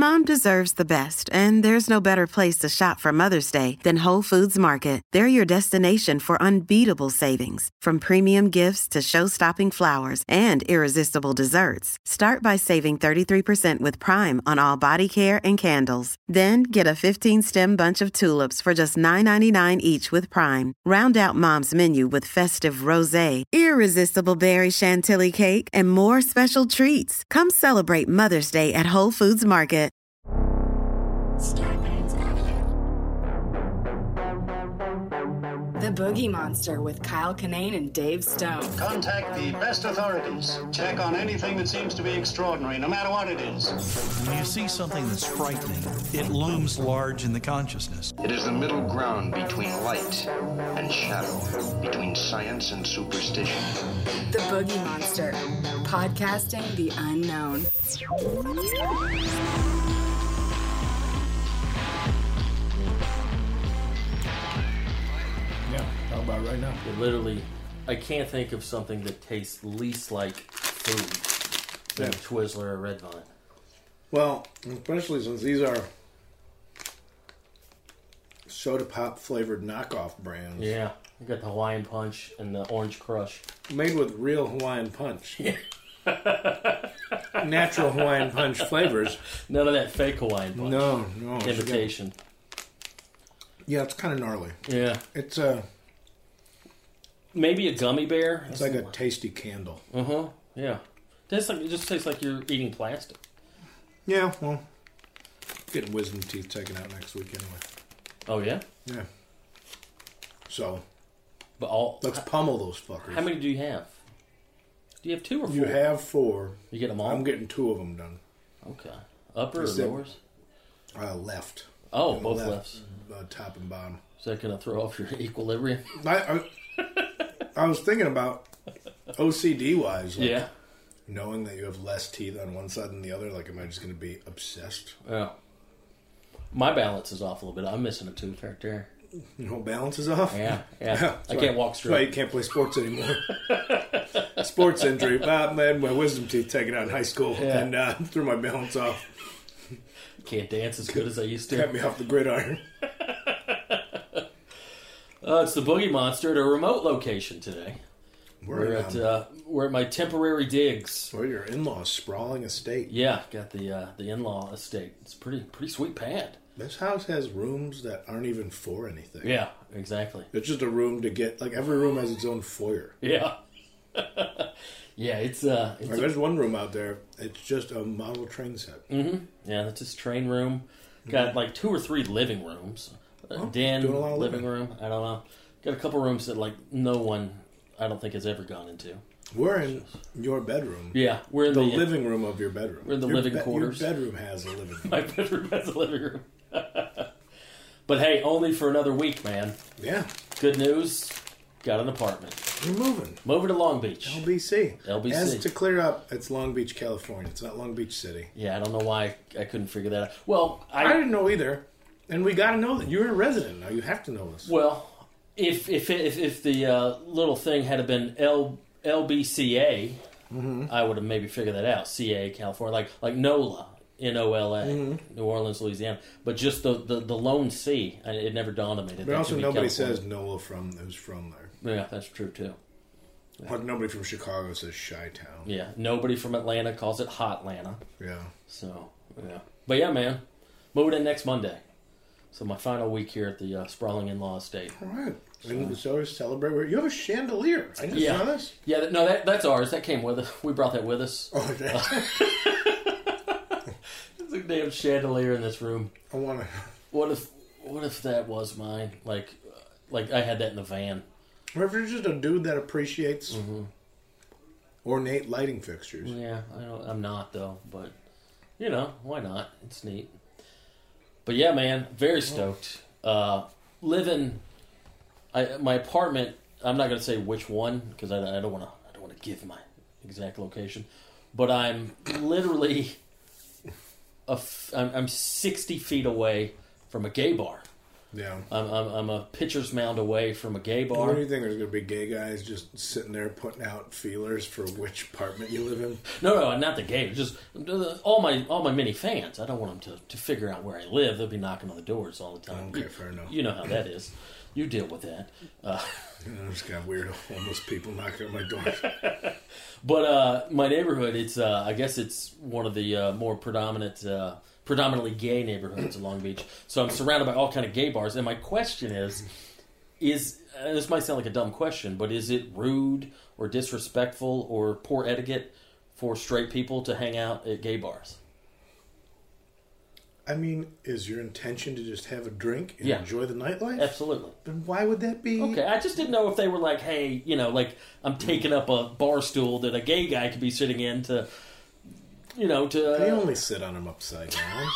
Mom deserves the best, and there's no better place to shop for Mother's Day than Whole Foods Market. They're your destination for unbeatable savings, from premium gifts to show-stopping flowers and irresistible desserts. Start by saving 33% with Prime on all body care and candles. Then get a 15-stem bunch of tulips for just $9.99 each with Prime. Round out Mom's menu with festive rosé, irresistible berry chantilly cake, and more special treats. Come celebrate Mother's Day at Whole Foods Market. The Boogie Monster with Kyle Kinane and Dave Stone. Contact the best authorities. Check on anything that seems to be extraordinary, no matter what it is. When you see something that's frightening, it looms large in the consciousness. It is the middle ground between light and shadow, between science and superstition. The Boogie Monster, podcasting the unknown. How about right now? Literally, I can't think of something that tastes least like food than Twizzler or Red Vine. Well, especially since these are soda pop flavored knockoff brands. Yeah, you got the Hawaiian Punch and the Orange Crush. Made with real Hawaiian Punch. Yeah. Natural Hawaiian Punch flavors. None of that fake Hawaiian Punch. No. Imitation. Yeah, it's kind of gnarly. Yeah. It's maybe a gummy bear. It's like a tasty candle. Yeah. It just tastes like you're eating plastic. Yeah, well, getting wisdom teeth taken out next week anyway. Oh yeah. Yeah. So, but let's pummel those fuckers. How many do you have? Do you have 2 or 4? You have 4. You get them all? I'm getting 2 of them done. Okay. Upper or lowers? Left. Oh, both lefts. Top and bottom. Is that going to throw off your equilibrium? I was thinking about OCD-wise. Yeah. Knowing that you have less teeth on one side than the other, like, am I just going to be obsessed? Yeah. My balance is off a little bit. I'm missing a tooth right there. Your whole balance is off? Yeah. I can't walk straight. That's why you can't play sports anymore. Sports injury. I had my wisdom teeth taken out in high school and threw my balance off. Can't dance as good as I used to. Kept me off the gridiron. It's the Boogie Monster at a remote location today. We're at my temporary digs. Or your in-laws' sprawling estate. Yeah, got the in-law estate. It's pretty sweet pad. This house has rooms that aren't even for anything. Yeah, exactly. It's just a room to get, like, every room has its own foyer. Yeah. Yeah, it's there's one room out there. It's just a model train set. Mm-hmm. Yeah, that's his train room. Got like 2 or 3 living rooms. Den, living room. I don't know. Got a couple rooms that like no one, I don't think, has ever gone into. We're in your bedroom. Yeah, we're in the living room of your bedroom. We're in the living quarters. Your bedroom has a living room. My bedroom has a living room. But hey, only for another week, man. Yeah. Good news. Got an apartment. You're moving. Moving to Long Beach. LBC. As to clear up, it's Long Beach, California. It's not Long Beach City. Yeah, I don't know why I couldn't figure that out. Well, I didn't know either. And we got to know that. You're a resident now. You have to know this. Well, if the little thing had been LBCA, I would have maybe figured that out. CA, California. Like NOLA. NOLA, New Orleans, Louisiana, but just the lone C. It never dawned on me that. But also, nobody California. says NOLA who's from there. Yeah, that's true too. Yeah. Like nobody from Chicago says Chi-Town. Yeah, nobody from Atlanta calls it Hotlanta. Yeah. So yeah, but yeah, man, moving in next Monday. So my final week here at the sprawling in-law estate. All right. So celebrate. You have a chandelier. I just saw this. Yeah, no, that's ours. That came with us. We brought that with us. Oh, okay. There's a damn chandelier in this room. I want to. What if that was mine? Like I had that in the van. Or if you're just a dude that appreciates ornate lighting fixtures. Yeah, I'm not though, but why not? It's neat. But yeah, man, very stoked. Living, my apartment. I'm not gonna say which one because I don't want to give my exact location, but I'm literally I'm 60 feet away from a gay bar. Yeah. I'm a pitcher's mound away from a gay bar. What do you think? There's going to be gay guys just sitting there putting out feelers for which apartment you live in? No, not the gay. Just all my many fans. I don't want them to figure out where I live. They'll be knocking on the doors all the time. Okay, fair enough. You know how that is. You deal with that. I just got weird homeless people knocking on my door. But my neighborhood, it's I guess it's one of the more predominantly gay neighborhoods in Long Beach. So I'm surrounded by all kind of gay bars. And my question is this might sound like a dumb question, but is it rude or disrespectful or poor etiquette for straight people to hang out at gay bars? I mean, is your intention to just have a drink and Yeah. enjoy the nightlife? Absolutely. Then why would that be? Okay, I just didn't know if they were like, hey, like I'm taking up a bar stool that a gay guy could be sitting in to. They only sit on them upside down.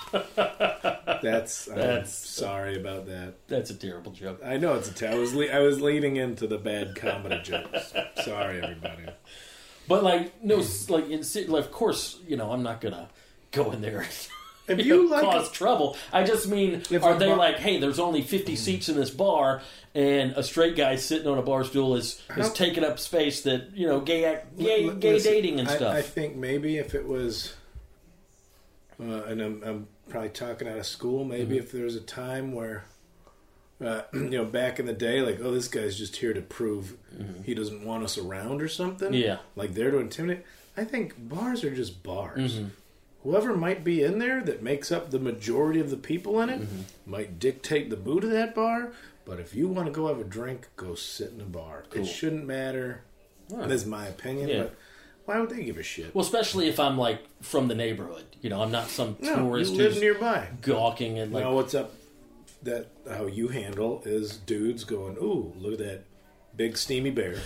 I'm sorry about that. That's a terrible joke. I know it's I was leading into the bad comedy jokes. Sorry, everybody. But of course, I'm not gonna go in there and cause trouble. I just mean, are they like, hey, there's only 50 seats in this bar, and a straight guy sitting on a bar stool is taking up space that gay dating and stuff. I think maybe if it was, and I'm probably talking out of school. Maybe if there was a time where, back in the day, like, oh, this guy's just here to prove he doesn't want us around or something. Yeah, like there to intimidate. I think bars are just bars. Whoever might be in there that makes up the majority of the people in it might dictate the mood of that bar. But if you want to go have a drink, go sit in a bar. Cool. It shouldn't matter. Right. That's my opinion. Yeah. But why would they give a shit? Well, especially if I'm like from the neighborhood. I'm not some tourist you live who's nearby, gawking and like. Now, what's up? That how you handle is dudes going, "Ooh, look at that big steamy bear."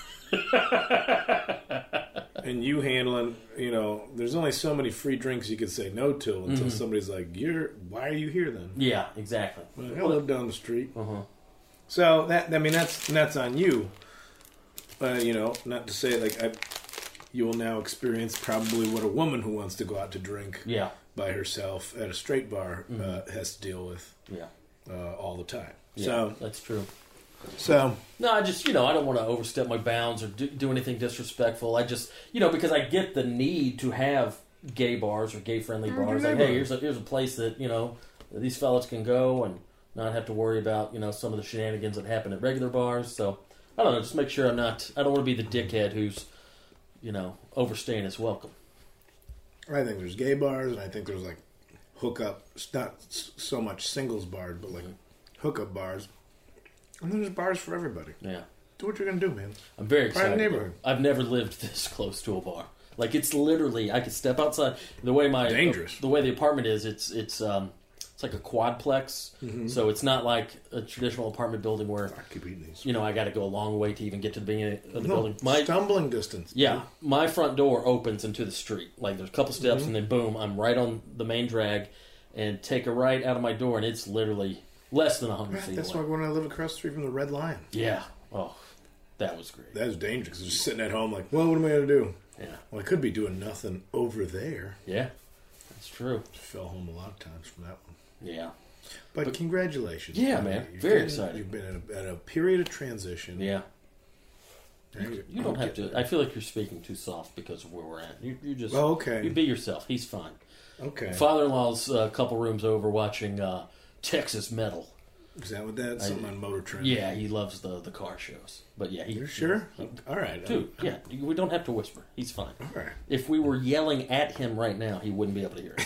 And you handling, there's only so many free drinks you can say no to until somebody's like, why are you here then? Yeah, exactly. Well, I live down the street. So that's on you. Not to say you will now experience probably what a woman who wants to go out to drink by herself at a straight bar has to deal with all the time. Yeah, so that's true. So no, I just I don't want to overstep my bounds or do anything disrespectful. I just because I get the need to have gay bars or gay friendly bars. Like, hey, here's a place that these fellas can go and not have to worry about some of the shenanigans that happen at regular bars. So I don't know, just make sure I don't want to be the dickhead who's overstaying his welcome. I think there's gay bars, and I think there's like hookup, not so much singles bars, but like hookup bars. And there's bars for everybody. Yeah. Do what you're going to do, man. I'm very excited. Right in the neighborhood. I've never lived this close to a bar. Like, it's literally, I could step outside. The way Dangerous. The way the apartment is, it's like a quadplex. So it's not like a traditional apartment building where, I keep eating these. I got to go a long way to even get to the beginning of the building. Stumbling distance. Yeah. My front door opens into the street. Like, there's a couple steps, and then boom, I'm right on the main drag, and take a right out of my door, and it's literally less than 100 feet That's away. why when I live across the street from the Red Lion. Yeah. Oh, that was great. That was dangerous. Just sitting at home like, well, what am I going to do? Yeah. Well, I could be doing nothing over there. Yeah. That's true. Fell home a lot of times from that one. Yeah. But congratulations. Yeah, man. Very excited. You've been at a period of transition. Yeah. You don't have to. I feel like you're speaking too soft because of where we're at. You just. Oh, okay. You be yourself. He's fine. Okay. Father-in-law's a couple rooms over watching Texas Metal. Is that what that's? Something on Motor Trend? Yeah, he loves the car shows. But yeah, you're sure? All right. Dude, yeah. We don't have to whisper. He's fine. All right. If we were yelling at him right now, he wouldn't be able to hear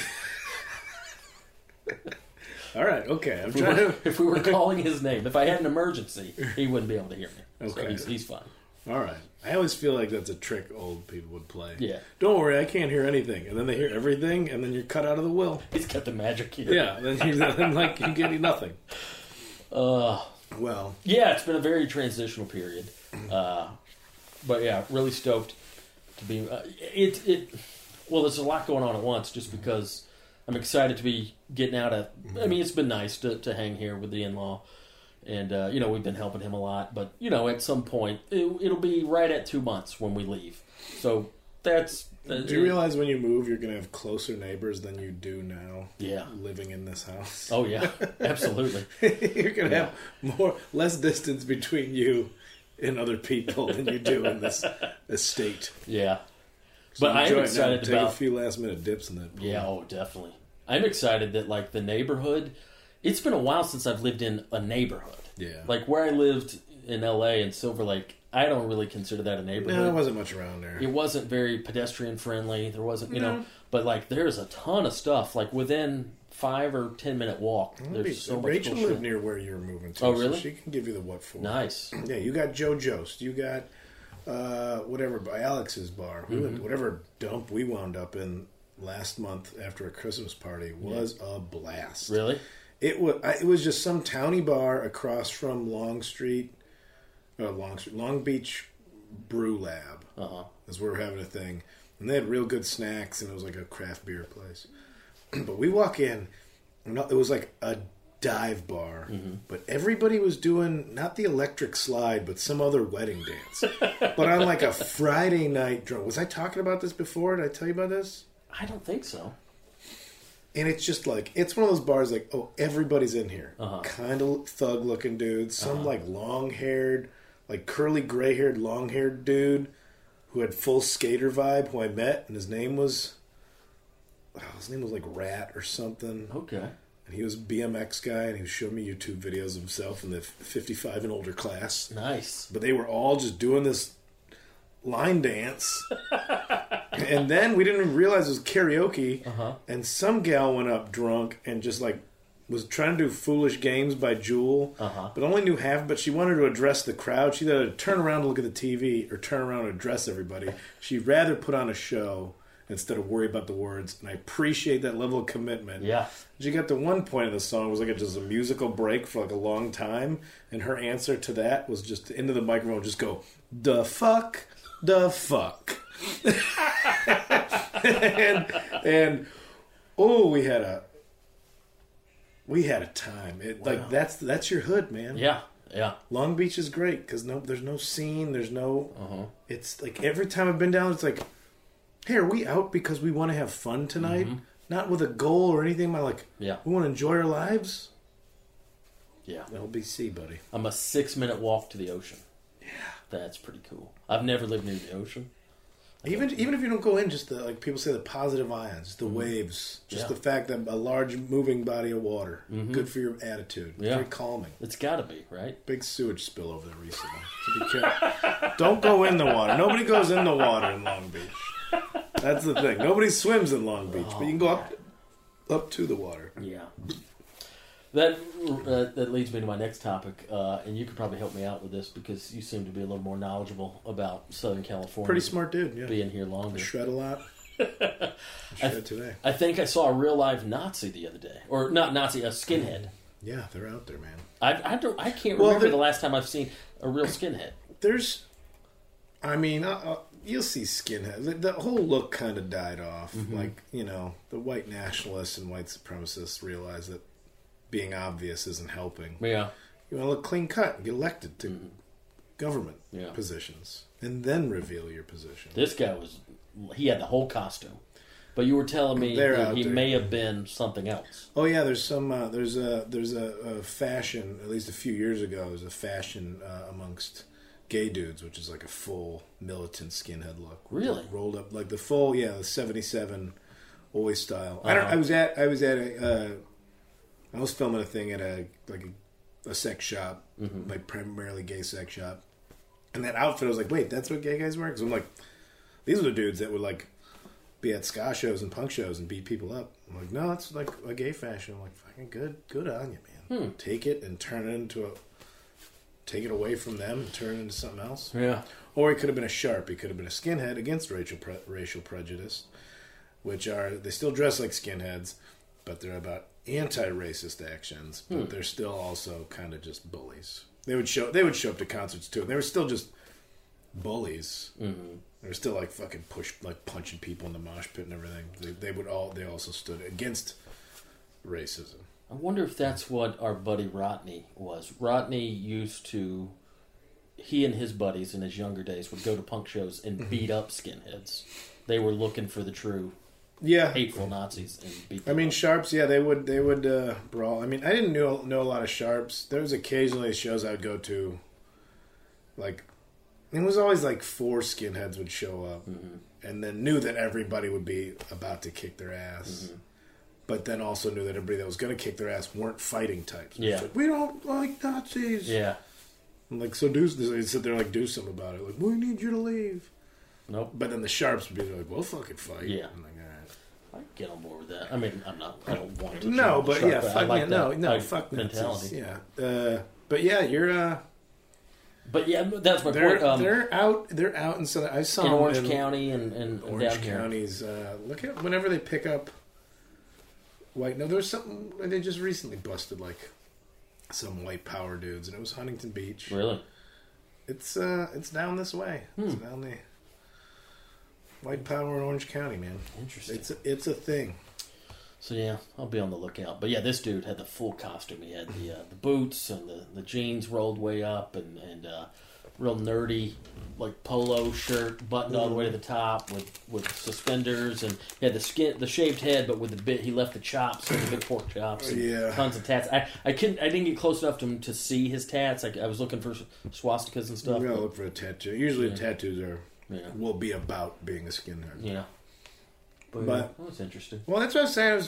it. All right, okay. If we were calling his name, if I had an emergency, he wouldn't be able to hear me. Okay. So he's fine. All right. I always feel like that's a trick old people would play. Yeah. Don't worry, I can't hear anything. And then they hear everything, and then you're cut out of the will. He's got the magic here. Yeah, then you get nothing. Well. Yeah, it's been a very transitional period. But yeah, really stoked to be... Well, there's a lot going on at once just because I'm excited to be getting out of... I mean, it's been nice to hang here with the in-law. And, we've been helping him a lot. But, at some point, it'll be right at 2 months when we leave. So Do you realize when you move, you're going to have closer neighbors than you do now? Yeah. Living in this house. Oh yeah, absolutely. You're going to have less distance between you and other people than you do in this estate. Yeah. So But I am excited Take about a few last minute dips in that pool. Yeah, oh, definitely. I'm excited that, like, the neighborhood... It's been a while since I've lived in a neighborhood. Yeah. Like, where I lived in L.A. and Silver Lake, I don't really consider that a neighborhood. No, there wasn't much around there. It wasn't very pedestrian-friendly. There wasn't, you know... But, like, there's a ton of stuff. Like, within 5 or 10 minute walk, there's so much Rachel cool lived shit. near where you're moving to. Oh, really? So she can give you the what for. Nice. Yeah, you got Joe Jost. You got whatever by Alex's bar. Whatever dump we wound up in last month after a Christmas party was a blast. Really? It was just some towny bar across from Long Beach Brew Lab. As we were having a thing, and they had real good snacks, and it was like a craft beer place. But we walk in, and it was like a dive bar, but everybody was doing not the electric slide, but some other wedding dance. But on like a Friday night drunk. Was I talking about this before? Did I tell you about this? I don't think so. And it's just like, it's one of those bars like, oh, everybody's in here. Kind of thug looking dudes. Some like long haired, like curly gray haired, long haired dude who had full skater vibe who I met, and his name was like Rat or something. Okay. And he was a BMX guy, and he was showing me YouTube videos of himself in the 55 and older class. Nice. But they were all just doing this line dance. And then we didn't even realize it was karaoke. And some gal went up drunk and just like was trying to do Foolish Games by Jewel, but only knew half. But she wanted to address the crowd. She had to turn around to look at the TV or turn around and address everybody. She'd rather put on a show instead of worry about the words. And I appreciate that level of commitment. Yeah. She got to one point of the song, it was like just a musical break for like a long time. And her answer to that was just into the microphone, just go, "The fuck, the fuck." and oh, we had a time. Like that's your hood, man. Yeah, yeah. Long Beach is great because there's no scene. There's no. It's like every time I've been down, it's like, hey, are we out because we want to have fun tonight? Not with a goal or anything. I'm like, we want to enjoy our lives. Yeah. LBC, buddy. I'm a 6-minute walk to the ocean. Yeah. That's pretty cool. I've never lived near the ocean. Even if you don't go in, just the, like people say, the positive ions, the waves, just the fact that a large moving body of water, good for your attitude, very calming. It's got to be, right? Big sewage spill over there recently. So be careful. Don't go in the water. Nobody goes in the water in Long Beach. That's the thing. Nobody swims in Long Beach, but you can go up to the water. Yeah. That leads me to my next topic, and you could probably help me out with this because you seem to be a little more knowledgeable about Southern California. Pretty smart dude, yeah. Being here longer. I shred a lot. I shred today. I think I saw a real live Nazi the other day. Or not Nazi, a skinhead. Yeah, they're out there, man. I can't remember the last time I've seen a real skinhead. You'll see skinheads. The whole look kind of died off. Like, the white nationalists and white supremacists realize that being obvious isn't helping. Yeah. You want to look clean cut and get elected to government positions. And then reveal your position. This guy he had the whole costume. But you were telling me that he may have been something else. Oh yeah, there's some there's a fashion, at least a few years ago, there's a fashion amongst gay dudes, which is like a full militant skinhead look. Really? Rolled up like the full, the 77 always style. I was filming a thing at a sex shop, like primarily gay sex shop, and that outfit I was like, wait, that's what gay guys wear? Because I'm like, these are the dudes that would like be at ska shows and punk shows and beat people up. I'm like, no, it's like a gay fashion. I'm like, fucking good on you, man. Take it and turn it take it away from them and turn it into something else. Yeah. Or he could have been a sharp. He could have been a skinhead against racial prejudice, they still dress like skinheads, but they're about anti-racist actions, but they're still also kind of just bullies. They would show up to concerts too, and they were still just bullies. They were still like fucking punching people in the mosh pit and everything. They also stood against racism. I wonder if that's what our buddy Rodney was. Rodney used to he and his buddies in his younger days would go to punk shows and beat up skinheads. They were looking for the true hateful Nazis and beat them up. Sharps, they would brawl. I mean, I didn't know a lot of Sharps. There was occasionally shows I would go to, like, it was always like 4 skinheads would show up, and then knew that everybody would be about to kick their ass. But then also knew that everybody that was going to kick their ass weren't fighting types. Yeah. Like, we don't like Nazis. Yeah. I'm like, so they sit there like, do something about it. Like, we need you to leave. Nope. But then the Sharps would be like, we'll fucking fight. Yeah. I'm like, all right. I get on board with that. I mean, I don't want to. No, but Sharp, yeah, but I fuck like man, that no, fuck mentality. Nazis. Yeah. But yeah, you're, But yeah, that's my they're, point. they're out in Southern, I saw in them Orange County and Orange down here. County's, look at whenever they pick up white. No, there was something they just recently busted like some white power dudes, and it was Huntington Beach. Really? It's down this way. It's down the white power in Orange County, man. Interesting. It's a thing. So yeah, I'll be on the lookout. But yeah, this dude had the full costume. He had the boots and the jeans rolled way up and real nerdy like polo shirt buttoned all the way to the top with suspenders, and he had the shaved head, but with the bit he left the chops, the big pork chops, and tons of tats. I didn't get close enough to him to see his tats. I was looking for swastikas and stuff. You gotta look for a tattoo. Usually tattoos will be about being a skinhead. Yeah. But that was interesting. Well, that's what I was saying.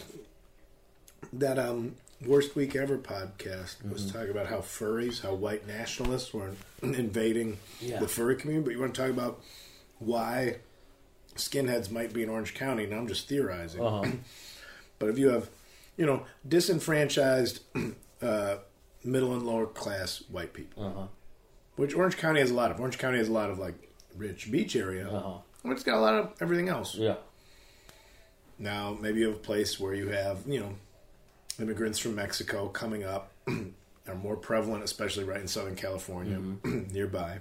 That Worst Week Ever podcast was talking about how white nationalists were invading the furry community. But you want to talk about why skinheads might be in Orange County, and I'm just theorizing. But if you have, disenfranchised middle and lower class white people, which Orange County has a lot of. Orange County has a lot of, like, rich beach area. But it's got a lot of everything else. Yeah. Now, maybe you have a place where you have, immigrants from Mexico coming up are more prevalent, especially right in Southern California, nearby.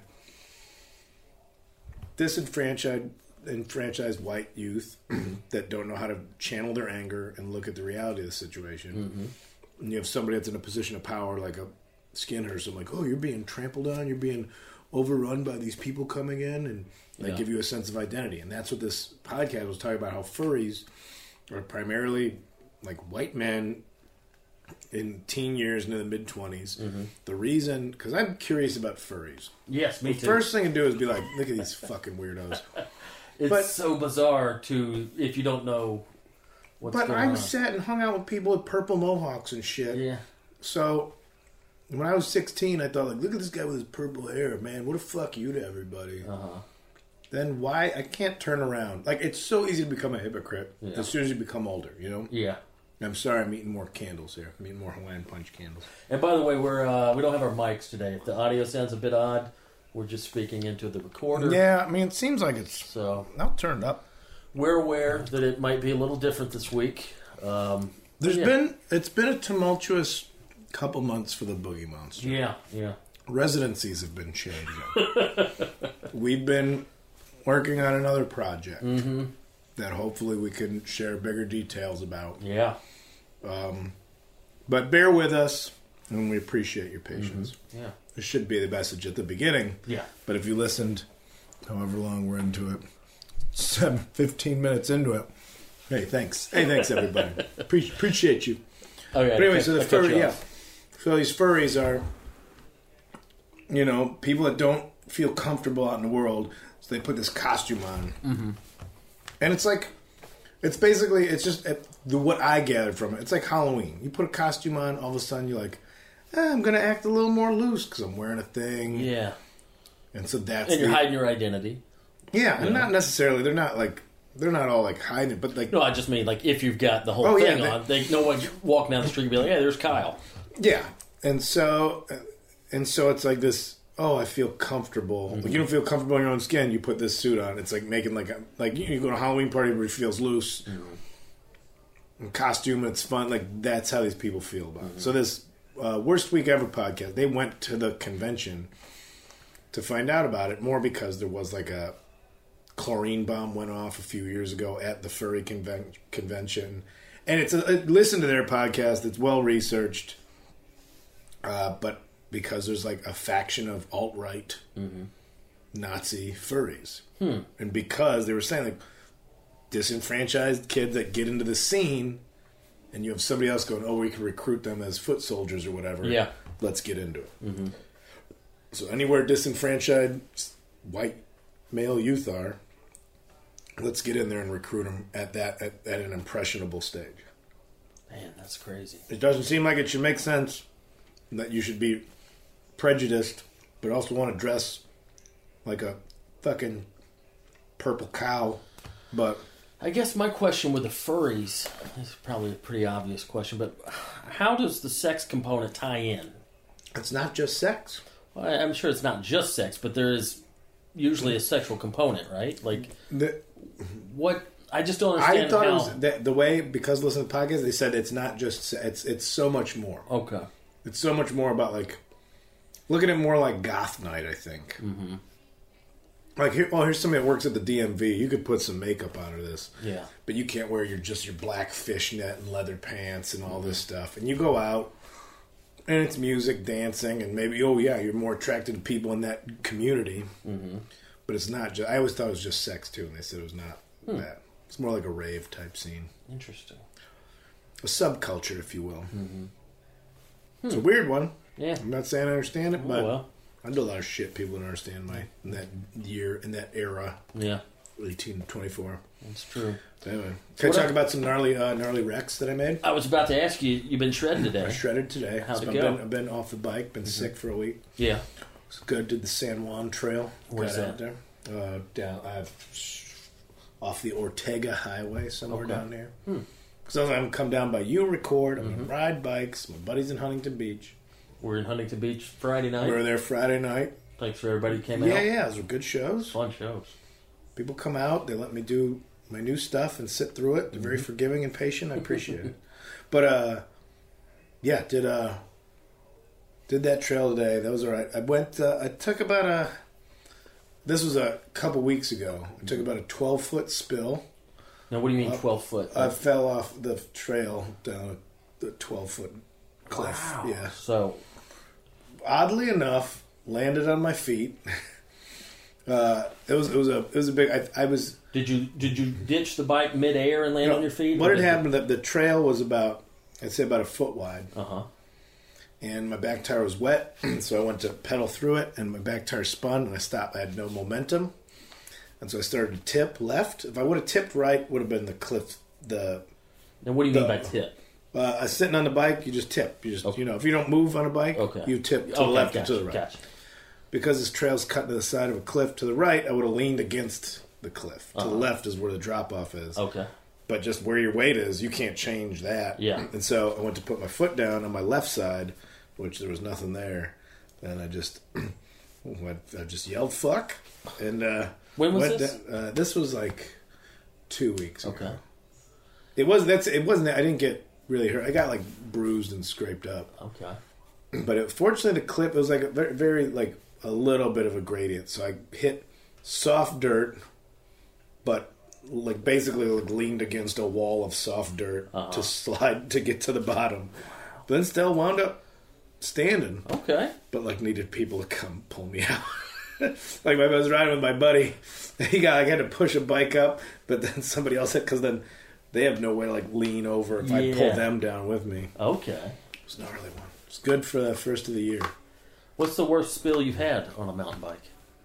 Disenfranchised white youth that don't know how to channel their anger and look at the reality of the situation. And you have somebody that's in a position of power, like a skinhead or something, like, oh, you're being trampled on, you're being overrun by these people coming in, and they give you a sense of identity. And that's what this podcast was talking about, how furries are primarily like white men in teen years into the mid-20s. The reason, because I'm curious about furries. Yes, me too. The first thing to do is be like, look at these fucking weirdos. It's so bizarre if you don't know what's going on. But I sat and hung out with people with purple mohawks and shit. Yeah. So when I was 16, I thought, like, look at this guy with his purple hair, man. What a fuck you to everybody. Then why? I can't turn around. Like, it's so easy to become a hypocrite as soon as you become older, Yeah. I'm sorry, I'm eating more candles here. I'm eating more Hawaiian Punch candles. And by the way, we don't have our mics today. If the audio sounds a bit odd, we're just speaking into the recorder. Yeah, I mean, it seems like it's not turned up. We're aware that it might be a little different this week. It's been a tumultuous couple months for the Boogie Monster. Yeah. Residencies have been changing. We've been working on another project that hopefully we can share bigger details about. Yeah. But bear with us, and we appreciate your patience. Yeah. This should be the message at the beginning. Yeah. But if you listened, however long we're into it, 15 minutes into it, hey, thanks. Hey, thanks, everybody. Appreciate you. Okay, but anyway, so the furry, so these furries are, people that don't feel comfortable out in the world, so they put this costume on. And it's like, it's just what I gathered from it. It's like Halloween. You put a costume on, all of a sudden you're like, I'm going to act a little more loose because I'm wearing a thing. Yeah. And so that's... And you're hiding your identity. Yeah, and not necessarily, they're not all like hiding it, but like... No, I just mean like if you've got the whole thing on, no one walking down the street and be like, hey, there's Kyle. Yeah. And so it's like this... Oh, I feel comfortable. Like, you don't feel comfortable in your own skin. You put this suit on. It's like making like you go to a Halloween party where it feels loose, and costume. And it's fun. Like that's how these people feel about it. So this Worst Week Ever podcast, they went to the convention to find out about it more because there was like a chlorine bomb went off a few years ago at the furry convention, and listen to their podcast. It's well researched, but because there's like a faction of alt-right Nazi furries. And because they were saying like disenfranchised kids that get into the scene, and you have somebody else going, oh, we can recruit them as foot soldiers or whatever. Yeah. Let's get into it. So anywhere disenfranchised white male youth are, let's get in there and recruit them at an impressionable stage. Man, that's crazy. It doesn't seem like it should make sense that you should be prejudiced, but also want to dress like a fucking purple cow. But I guess my question with the furries is probably a pretty obvious question, but how does the sex component tie in? it's not just sex. Well, I'm sure it's not just sex, but there is usually a sexual component, right? Like, what? I just don't understand. I thought it was the way, because listening to podcasts, they said it's not just it's so much more. Okay, it's so much more about like look at it more like goth night. I think. Mm-hmm. Like here's somebody that works at the DMV. You could put some makeup on this, yeah, but you can't wear your black fishnet and leather pants and all this stuff. And you go out, and it's music, dancing, and maybe you're more attracted to people in that community. Mm-hmm. But it's not just. I always thought it was just sex too, and they said it was not that. It's more like a rave type scene. Interesting. A subculture, if you will. Mm-hmm. It's a weird one. Yeah. I'm not saying I understand it, but well. I do a lot of shit people don't understand in that year, in that era. Yeah. 18 to 24. That's true. Anyway, can I talk about some gnarly wrecks that I made? I was about to ask you, you've been shredding today. I shredded today. How'd it go? I've been off the bike, been sick for a week. Yeah. It's good. Did the San Juan Trail. Where's that? Out there. Off the Ortega Highway, somewhere down there. So I'm come down by you, record. I'm going to ride bikes. My buddy's in Huntington Beach. We're in Huntington Beach Friday night. We were there Friday night. Thanks for everybody who came out. Yeah, those were good shows. Fun shows. People come out. They let me do my new stuff and sit through it. They're very forgiving and patient. I appreciate it. But, did that trail today. That was all right. I went, I took about this was a couple weeks ago. I took about a 12-foot spill. Now, what do you mean 12 foot? I fell off the trail down the 12-foot cliff. Wow. Yeah. So, oddly enough, landed on my feet. It was a big. I was. Did you ditch the bike midair and land on your feet? What had happened? The trail was about, I'd say, about a foot wide. And my back tire was wet, so I went to pedal through it, and my back tire spun, and I stopped. I had no momentum, and so I started to tip left. If I would have tipped right, would have been the cliff. Now, what do you mean by tip? Sitting on the bike, you just tip. You just if you don't move on a bike, you tip to the left or to the right. Gotcha. Because this trail's cut to the side of a cliff to the right, I would have leaned against the cliff. To the left is where the drop off is. Okay. But just where your weight is, you can't change that. Yeah. And so I went to put my foot down on my left side, which there was nothing there. And I just yelled fuck. And when was this? This was like 2 weeks ago. Okay. It wasn't I didn't get really hurt. I got like bruised and scraped up. Okay. But fortunately the clip, it was like a very, very like a little bit of a gradient. So I hit soft dirt, but like basically like leaned against a wall of soft dirt to slide to get to the bottom. But then still wound up standing. Okay. But like needed people to come pull me out. Like I was riding with my buddy. I had to push a bike up, but then somebody else hit, because then they have no way to like lean over if I pull them down with me. Okay. It was a gnarly one. It's good for the first of the year. What's the worst spill you've had on a mountain bike?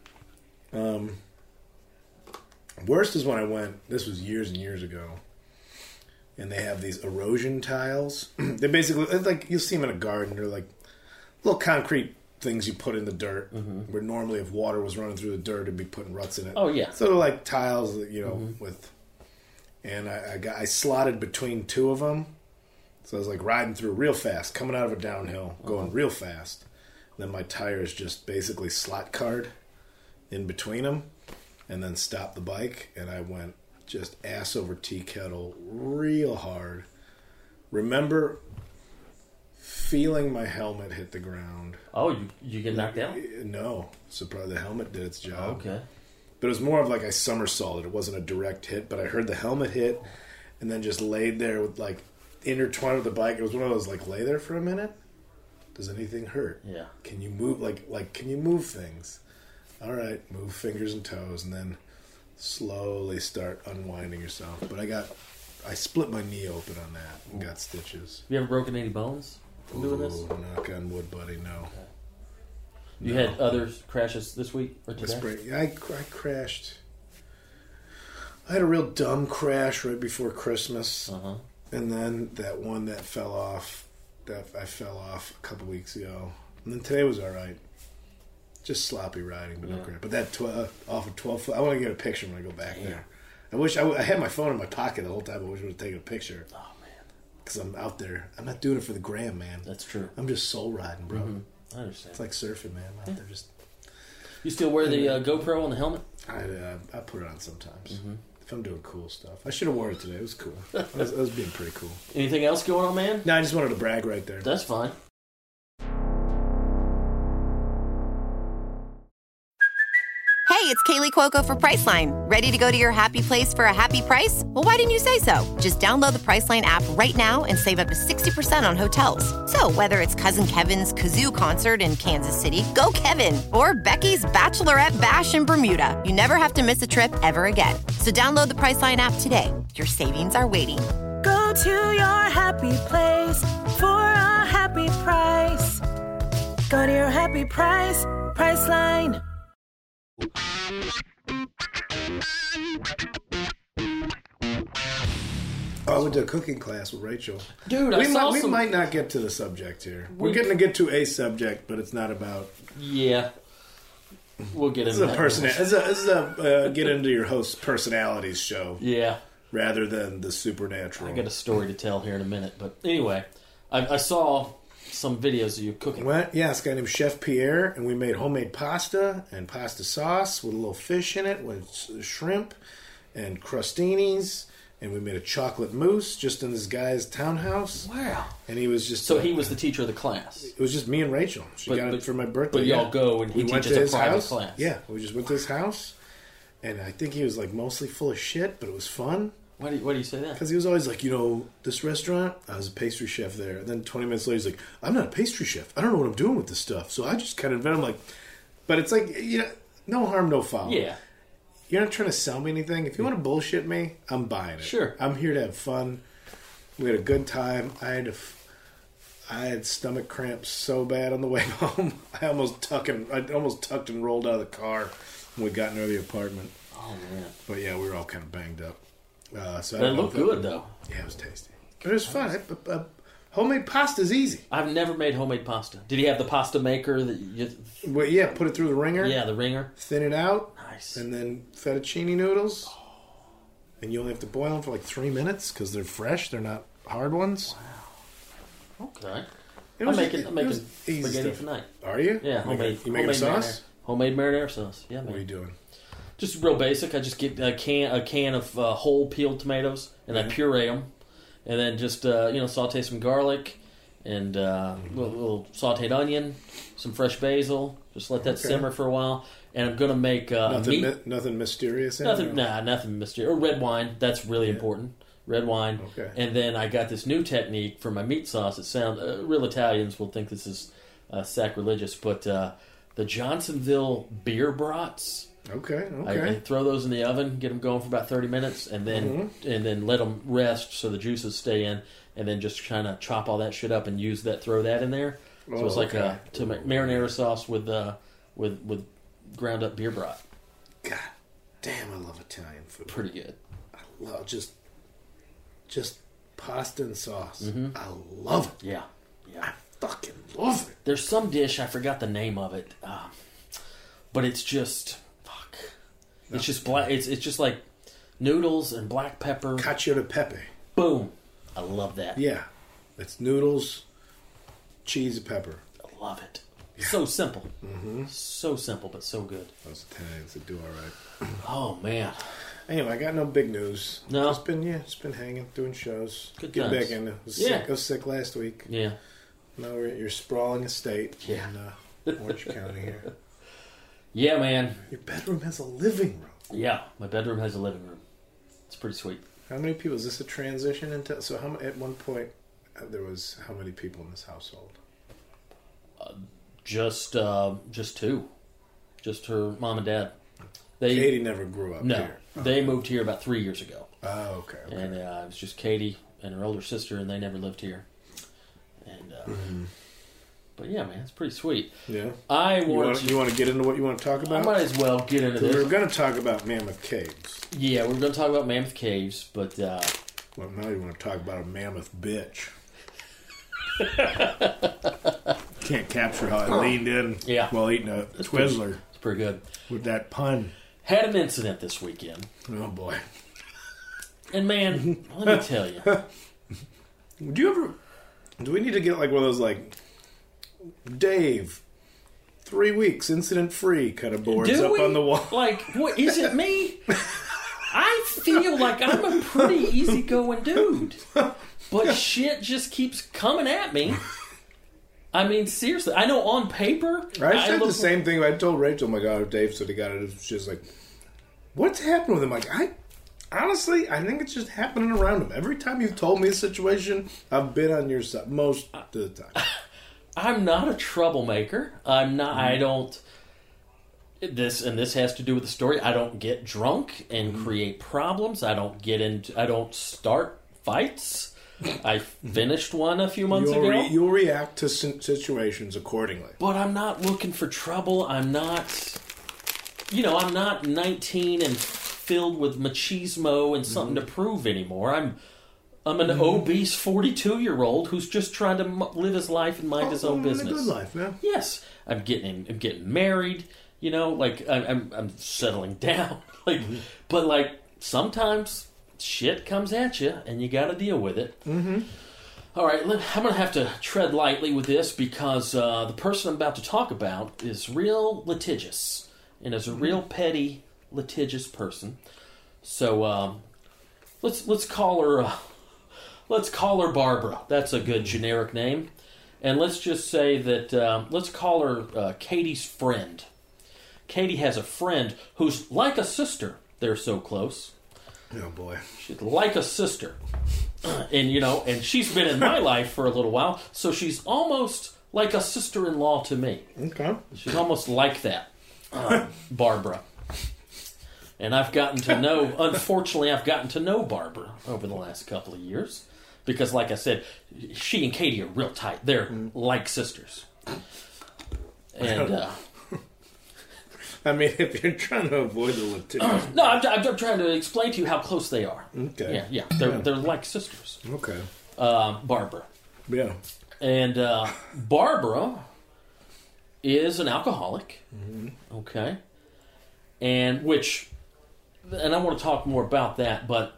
Worst is when I went, this was years and years ago, and they have these erosion tiles. They basically, like, you'll see them in a garden. They're like little concrete things you put in the dirt, where normally if water was running through the dirt, it'd be putting ruts in it. Oh, yeah. So they're like tiles, with, and I slotted between two of them. So I was like riding through real fast, coming out of a downhill, going real fast. Then my tires just basically slot card in between them, and then stopped the bike, and I went just ass over tea kettle real hard. Remember feeling my helmet hit the ground. Oh, you get knocked out? No. So probably the helmet did its job. Okay. But it was more of like I somersaulted. It wasn't a direct hit, but I heard the helmet hit, and then just laid there with like intertwined with the bike. It was one of those like lay there for a minute, Does anything hurt? Yeah. Can you move, can you move things? All right, move fingers and toes, and then slowly start unwinding yourself. But I split my knee open on that and got stitches. You ever broken any bones from doing this? Knock on wood, buddy, no. Okay. You had other crashes this week or today? I crashed. I had a real dumb crash right before Christmas. Uh-huh. And then that one that fell off, I fell off a couple weeks ago. And then today was all right. Just sloppy riding, but no crap. But that off of 12 foot, I want to get a picture when I go back there. I wish I had my phone in my pocket the whole time. I wish I would have taken a picture. Oh, man. Because I'm out there. I'm not doing it for the gram, man. That's true. I'm just soul riding, bro. I understand. It's like surfing, man. I'm out there just... You still wear the GoPro on the helmet? I put it on sometimes. If I'm doing cool stuff. I should have worn it today. It was cool. I was being pretty cool. Anything else going on, man? No, I just wanted to brag right there. That's fine. Hey, it's Kaylee Cuoco for Priceline. Ready to go to your happy place for a happy price? Well, why didn't you say so? Just download the Priceline app right now and save up to 60% on hotels. So whether it's Cousin Kevin's Kazoo Concert in Kansas City, go Kevin, or Becky's Bachelorette Bash in Bermuda, you never have to miss a trip ever again. So download the Priceline app today. Your savings are waiting. Go to your happy place for a happy price. Go to your happy price, Priceline. I went to a cooking class with Rachel. Dude, we might not get to the subject here. We're getting to get to a subject, but it's not about... Yeah. We'll get into that. This is a get into your host's personalities show. Yeah. Rather than the supernatural. I got a story to tell here in a minute. But anyway, I saw some videos of you cooking. Yeah, this guy named Chef Pierre, and we made homemade pasta and pasta sauce with a little fish in it, with shrimp and crostinis, and we made a chocolate mousse just in this guy's townhouse. Wow. And he was just... So he was the teacher of the class? It was just me and Rachel. She got it for my birthday. But y'all go and he teaches a private class. Yeah, we just went to his house, and I think he was like mostly full of shit, but it was fun. Why do you say that? Because he was always like, this restaurant, I was a pastry chef there. And then 20 minutes later, he's like, I'm not a pastry chef. I don't know what I'm doing with this stuff. So I just kind of invented, like, but it's like, no harm, no foul. Yeah. You're not trying to sell me anything. If you want to bullshit me, I'm buying it. Sure. I'm here to have fun. We had a good time. I had stomach cramps so bad on the way home. I almost tucked and rolled out of the car when we got into the apartment. Oh, man. But yeah, we were all kind of banged up. So it looked good, though. Yeah, it was tasty. It was fun. Homemade pasta's easy. I've never made homemade pasta. Did he have the pasta maker that you... Well, yeah, put it through the ringer. Yeah, the ringer. Thin it out. Nice. And then fettuccine noodles. And you only have to boil them for like 3 minutes because they're fresh. They're not hard ones. Wow. Okay. I'm making spaghetti stuff. tonight. Are you? Yeah, homemade. You making a sauce? Homemade marinara sauce. Yeah, man. What are you doing? Just real basic. I just get a can of whole peeled tomatoes, and I puree them, and then just saute some garlic, and little sautéed onion, some fresh basil. Just let that simmer for a while, and I'm gonna make nothing mysterious. Nothing mysterious. Or red wine. That's really important. Red wine. Okay. And then I got this new technique for my meat sauce. It sounds real Italians will think this is sacrilegious, but the Johnsonville beer brats. Okay. I throw those in the oven, get them going for about 30 minutes, and then let them rest so the juices stay in, and then just kind of chop all that shit up and throw that in there. So it's like a marinara sauce with ground up beer brat. God damn, I love Italian food. Pretty good. I love just pasta and sauce. I love it. Yeah. I fucking love it. There's some dish, I forgot the name of it, but it's just... It's just black. It's just like noodles and black pepper. Cacio de pepe. Boom. I love that. Yeah. It's noodles, cheese, and pepper. I love it. Yeah. So simple. So simple, but so good. Those Italians that do all right. Oh, man. Anyway, I got no big news. No? Just been hanging, doing shows. Good Getting times. back in. I was sick last week. Yeah. Now we're at your sprawling estate in Orange County here. Yeah, man. Your bedroom has a living room. Yeah, my bedroom has a living room. It's pretty sweet. How many people? Is this a transition into... So at one point, there was how many people in this household? Just two. Just her mom and dad. Katie never grew up here. No. They moved here about 3 years ago. Oh, okay. And it was just Katie and her older sister, and they never lived here. And But yeah, man, it's pretty sweet. Yeah. You want to get into what you want to talk about? I might as well get into this. We were going to talk about Mammoth Caves. Yeah, we're going to talk about Mammoth Caves, but... well, now you want to talk about a mammoth bitch. Can't capture how I leaned in while eating a Twizzler. It's pretty good. With that pun. Had an incident this weekend. Oh, boy. And, man, let me tell you. Do we need to get like one of those, like, Dave, 3 weeks, incident-free kind of boards on the wall? Like, what, is it me? I feel like I'm a pretty easygoing dude. But shit just keeps coming at me. I mean, seriously. I know on paper... I said the same thing. I told Rachel, my God, Dave said he got it. It was just like, what's happening with him? Like, honestly, I think it's just happening around him. Every time you've told me a situation, I've been on your side most of the time. I'm not a troublemaker. I'm not. I don't. This has to do with the story. I don't get drunk and create problems. I don't start fights. I finished one a few months ago. You'll react to situations accordingly. But I'm not looking for trouble. I'm not. I'm not 19 and filled with machismo and something to prove anymore. I'm an obese 42-year-old who's just trying to live his life and mind his own business. A good life, man. Yes, I'm getting married. I'm settling down. But sometimes shit comes at you and you got to deal with it. Mm-hmm. All right, I'm going to have to tread lightly with this because the person I'm about to talk about is real litigious and is a real petty, litigious person. So let's call her Barbara. That's a good generic name. And let's just say that let's call her Katie's friend. Katie has a friend who's like a sister. They're so close. Oh boy, she's like a sister, and she's been in my life for a little while, so she's almost like a sister-in-law to me. Okay, she's almost like that, Barbara. And unfortunately, I've gotten to know Barbara over the last couple of years because, like I said, she and Katie are real tight. They're like sisters, and. I mean, if you're trying to avoid the litigious... No, I'm trying to explain to you how close they are. Okay. Yeah. They're like sisters. Okay. Barbara. Yeah. And Barbara is an alcoholic. Mm-hmm. Okay. And I want to talk more about that, but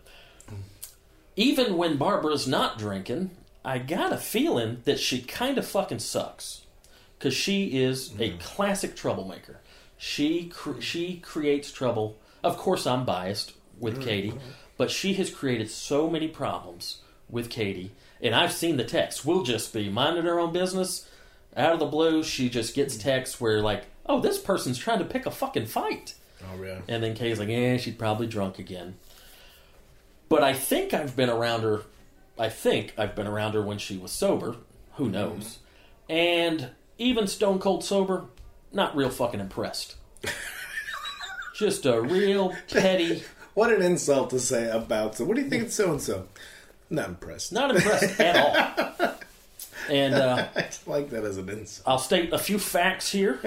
even when Barbara's not drinking, I got a feeling that she kind of fucking sucks. Because she is a classic troublemaker. She creates trouble. Of course, I'm biased with Katie, but she has created so many problems with Katie. And I've seen the texts. We'll just be minding her own business. Out of the blue, she just gets texts where oh, this person's trying to pick a fucking fight. Oh, yeah. And then Katie's like, she's probably drunk again. But I think I've been around her when she was sober. Who knows? And even stone cold sober, not real fucking impressed. Just a real petty... What an insult to say about... What do you think it's so-and-so? Not impressed. Not impressed at all. And I like that as an insult. I'll state a few facts here.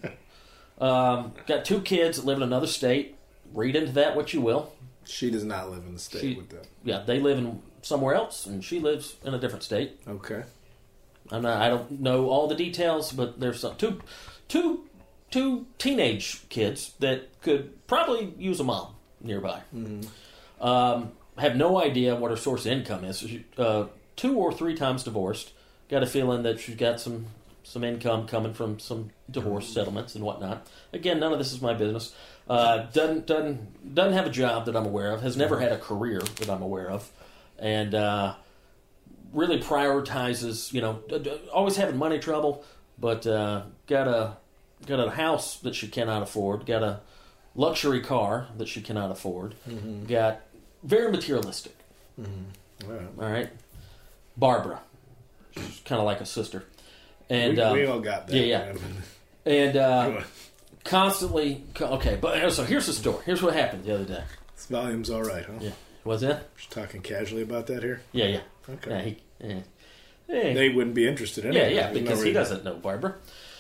Got 2 kids that live in another state. Read into that what you will. She does not live in the state with them. Yeah, they live in somewhere else, and she lives in a different state. Okay. I don't know all the details, but there's some two teenage kids that could probably use a mom nearby. Mm-hmm. Have no idea what her source of income is. She, 2 or 3 times divorced. Got a feeling that she's got some income coming from some divorce settlements and whatnot. Again, none of this is my business. Doesn't have a job that I'm aware of. Has never had a career that I'm aware of, and really prioritizes. Always having money trouble, but got a house that she cannot afford. Got a luxury car that she cannot afford. Mm-hmm. Got very materialistic. Mm-hmm. All right. Barbara. She's kind of like a sister. And we all got that. Yeah. And constantly... Okay, but so here's the story. Here's what happened the other day. This volume's all right, huh? Yeah. Was that? Just talking casually about that here? Yeah. Okay. Yeah, They wouldn't be interested in it. Yeah, because he doesn't know Barbara.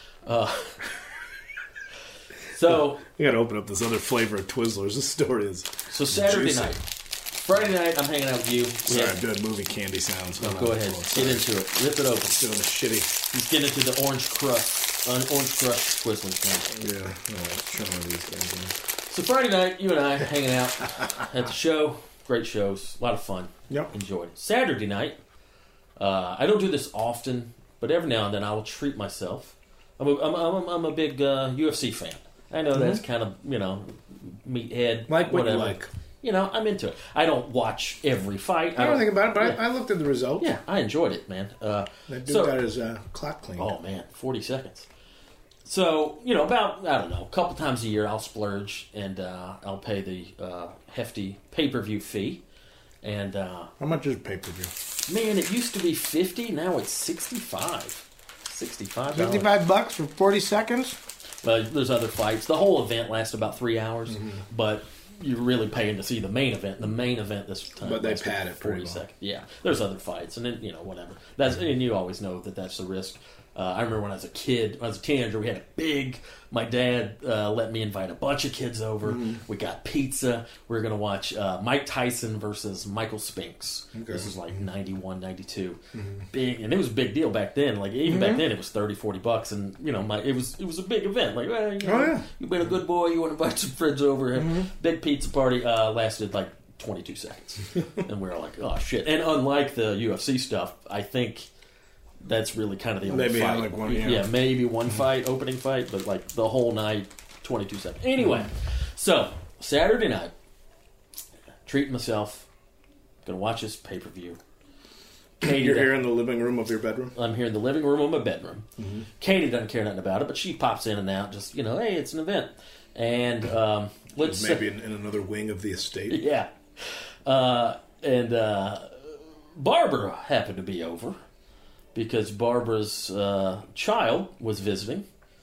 So... You gotta open up this other flavor of Twizzlers. This story is So Saturday juicy. night. Friday night, I'm hanging out with you. Sorry, I'm doing movie candy sounds. No, go ahead. Get into it. Rip it open. Doing the shitty. He's getting into the orange crust Twizzlers now. Yeah, trying one of these things. So Friday night, you and I hanging out at the show. Great shows. A lot of fun. Yep. Enjoyed it. Saturday night, I don't do this often, but every now and then I will treat myself. I'm a big UFC fan. I know that's kind of, meathead. Like what whatever. you like. I'm into it. I don't watch every fight. I don't think about it, but I looked at the results. Yeah, I enjoyed it, man. That dude got his clock cleaned. Oh, man, 40 seconds. So, about, I don't know, a couple times a year I'll splurge and I'll pay the hefty pay-per-view fee. And how much is pay-per-view? Man, it used to be 50, now it's 65. $65. $55 for 40 seconds? There's other fights. The whole event lasts about 3 hours, but you're really paying to see the main event. The main event this time, but they pad it 40 seconds. Yeah, there's other fights, and then whatever. And you always know that's the risk. I remember when I was a kid, when I was a teenager, we had a big. My dad let me invite a bunch of kids over. We got pizza. We were going to watch Mike Tyson versus Michael Spinks. Okay. This was like 91, 92. Big, and it was a big deal back then. Like even back then, it was $30-$40, and it was a big event. Like, you've been a good boy. You want to invite some friends over? Big pizza party lasted like 22 seconds, and we were like, oh shit. And unlike the UFC stuff, I think. That's really kind of the only fight. Like one, maybe one fight, opening fight, but like the whole night, 22 seconds. Anyway, so Saturday night, treating myself, gonna watch this pay-per-view. Katie, you're here in the living room of your bedroom? I'm here in the living room of my bedroom. Katie doesn't care nothing about it, but she pops in and out, just, hey, it's an event. And let's... Maybe in another wing of the estate. Yeah. And Barbara happened to be over. Because Barbara's child was visiting.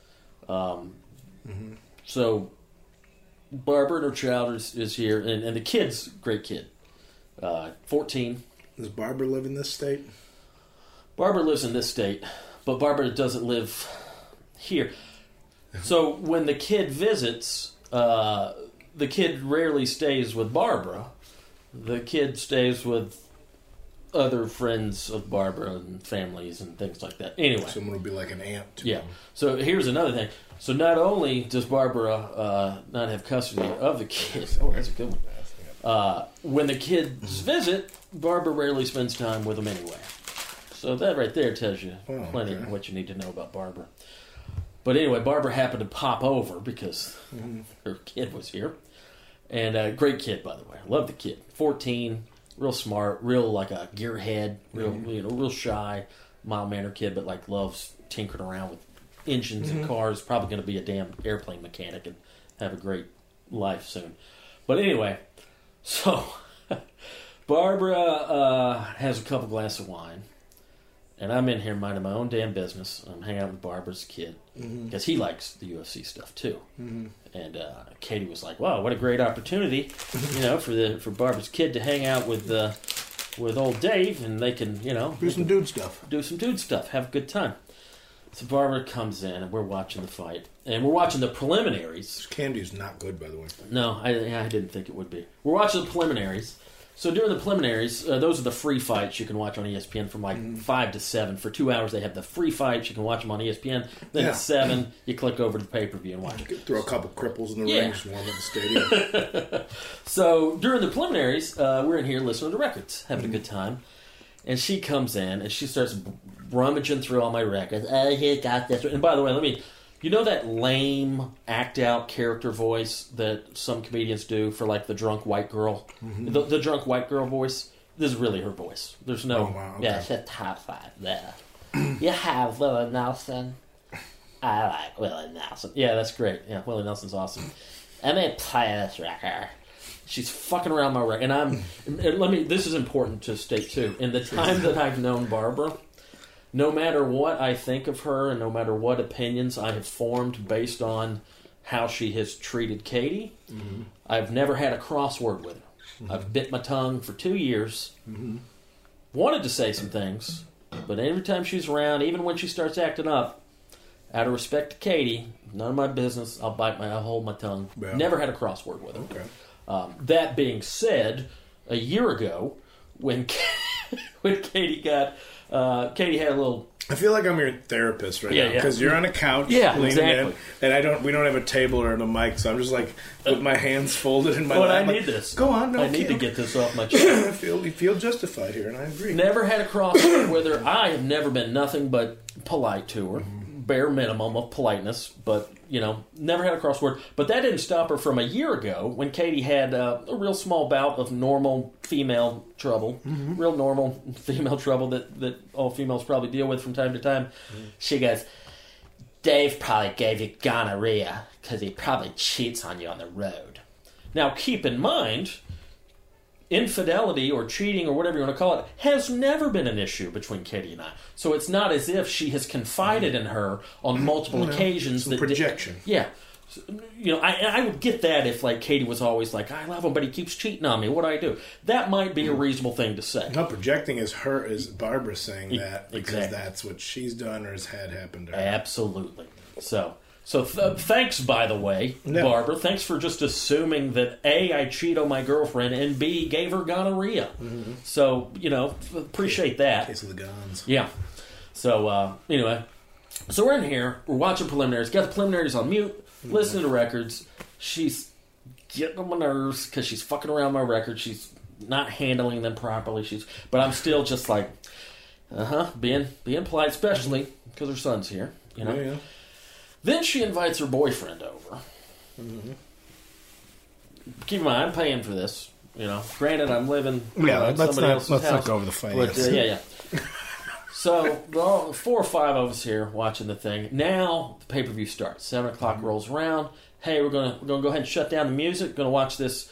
So Barbara and her child is here. And the kid's a great kid. 14. Does Barbara live in this state? Barbara lives in this state. But Barbara doesn't live here. So when the kid visits, the kid rarely stays with Barbara. The kid stays with other friends of Barbara and families and things like that. Anyway. Someone would be like an aunt. Yeah. So here's another thing. So not only does Barbara not have custody of the kids, that's a good one. When the kids visit, Barbara rarely spends time with them anyway. So that right there tells you plenty of what you need to know about Barbara. But anyway, Barbara happened to pop over because her kid was here. And great kid, by the way. I love the kid. 14. Real smart, real like a gearhead, real shy, mild-mannered kid, but like loves tinkering around with engines and cars. Probably going to be a damn airplane mechanic and have a great life soon. But anyway, so Barbara has a couple glasses of wine, and I'm in here minding my own damn business. I'm hanging out with Barbara's kid because he likes the UFC stuff too. And Katie was like, "Wow, what a great opportunity, for Barbara's kid to hang out with old Dave, and they can, do some dude stuff, have a good time." So Barbara comes in, and we're watching the fight, and we're watching the preliminaries. This candy is not good, by the way. No, I didn't think it would be. We're watching the preliminaries. So during the preliminaries, those are the free fights you can watch on ESPN from like 5 to 7. For 2 hours, they have the free fights. You can watch them on ESPN. Then at 7, you click over to the pay-per-view and watch it. Throw a couple cripples in the ring, just warm up the stadium. So during the preliminaries, we're in here listening to records, having a good time. And she comes in, and she starts rummaging through all my records. Oh, he got this. And by the way, you know that lame act-out character voice that some comedians do for, like, the drunk white girl? The drunk white girl voice? This is really her voice. There's no... Oh, wow, okay. Yeah, it's a top 5 there. You have Willie Nelson. I like Willie Nelson. Yeah, that's great. Yeah, Willie Nelson's awesome. Let me play this record. She's fucking around my record. And this is important to state, too. In the time that I've known Barbara... no matter what I think of her and no matter what opinions I have formed based on how she has treated Katie, I've never had a crossword with her. I've bit my tongue for 2 years. Wanted to say some things, but every time she's around, even when she starts acting up, out of respect to Katie, none of my business, I'll hold my tongue. Yeah. Never had a crossword with her. Okay. That being said, a year ago, when Katie got... Katie had a little... I feel like I'm your therapist right now because you're on a couch leaning in, and we don't have a table or a mic, so I'm just like with my hands folded in my lap. I need this. Go on, I need to get this off my chest. You feel justified here, and I agree. Never had a crossword with her. I have never been nothing but polite to her, bare minimum of politeness, but never had a crossword. But that didn't stop her from a year ago when Katie had a real small bout of normal female trouble, real normal female trouble that all females probably deal with from time to time. She goes, Dave probably gave you gonorrhea because he probably cheats on you on the road. Now keep in mind, infidelity or cheating or whatever you want to call it has never been an issue between Katie and I. So it's not as if she has confided in her on multiple occasions. Some projection. I would get that if Katie was always like, I love him, but he keeps cheating on me. What do I do? That might be a reasonable thing to say. No, projecting is Barbara saying that because that's what she's done or has had happen to her. Absolutely. So thanks, by the way, Barbara. Thanks for just assuming that A, I cheat on my girlfriend, and B, gave her gonorrhea. So, appreciate that. Case of the guns. Yeah. So, anyway. So we're in here. We're watching preliminaries. Got the preliminaries on mute. Listening to records. She's getting on my nerves because she's fucking around my records. She's not handling them properly. But I'm still just like, being polite, especially because her son's here. Yeah. Then she invites her boyfriend over. Keep in mind, I'm paying for this. Granted, I'm living in somebody else's house. Let's not go over the finance. Yeah. So, 4 or 5 of us here watching the thing. Now, the pay-per-view starts. 7 o'clock rolls around. Hey, we're gonna go ahead and shut down the music. Going to watch this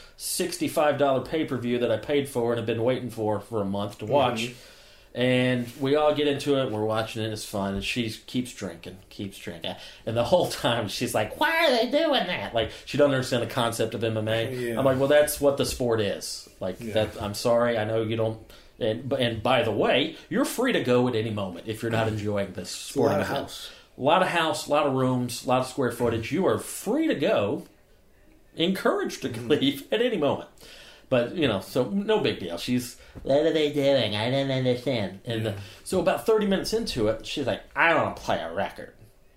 $65 pay-per-view that I paid for and have been waiting for a month to watch. And we all get into it, and we're watching it, and it's fun, and she keeps drinking. And the whole time, she's like, why are they doing that? She doesn't understand the concept of MMA. Yeah. I'm like, well, that's what the sport is. I'm sorry, I know you don't... And by the way, you're free to go at any moment if you're not enjoying this sporting event. A lot of house, a lot of rooms, a lot of square footage. You are free to go, encouraged to leave at any moment. But, so no big deal. She's, what are they doing? I don't understand. And so about 30 minutes into it, she's like, I want to play a record.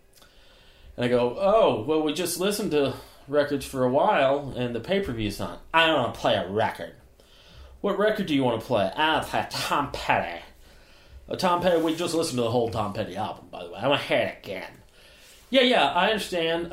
And I go, oh, well, we just listened to records for a while, and the pay-per-view's on. I want to play a record. What record do you want to play? I'll play Tom Petty. Tom Petty, we just listened to the whole Tom Petty album, by the way. I want to hear it again. Yeah, I understand.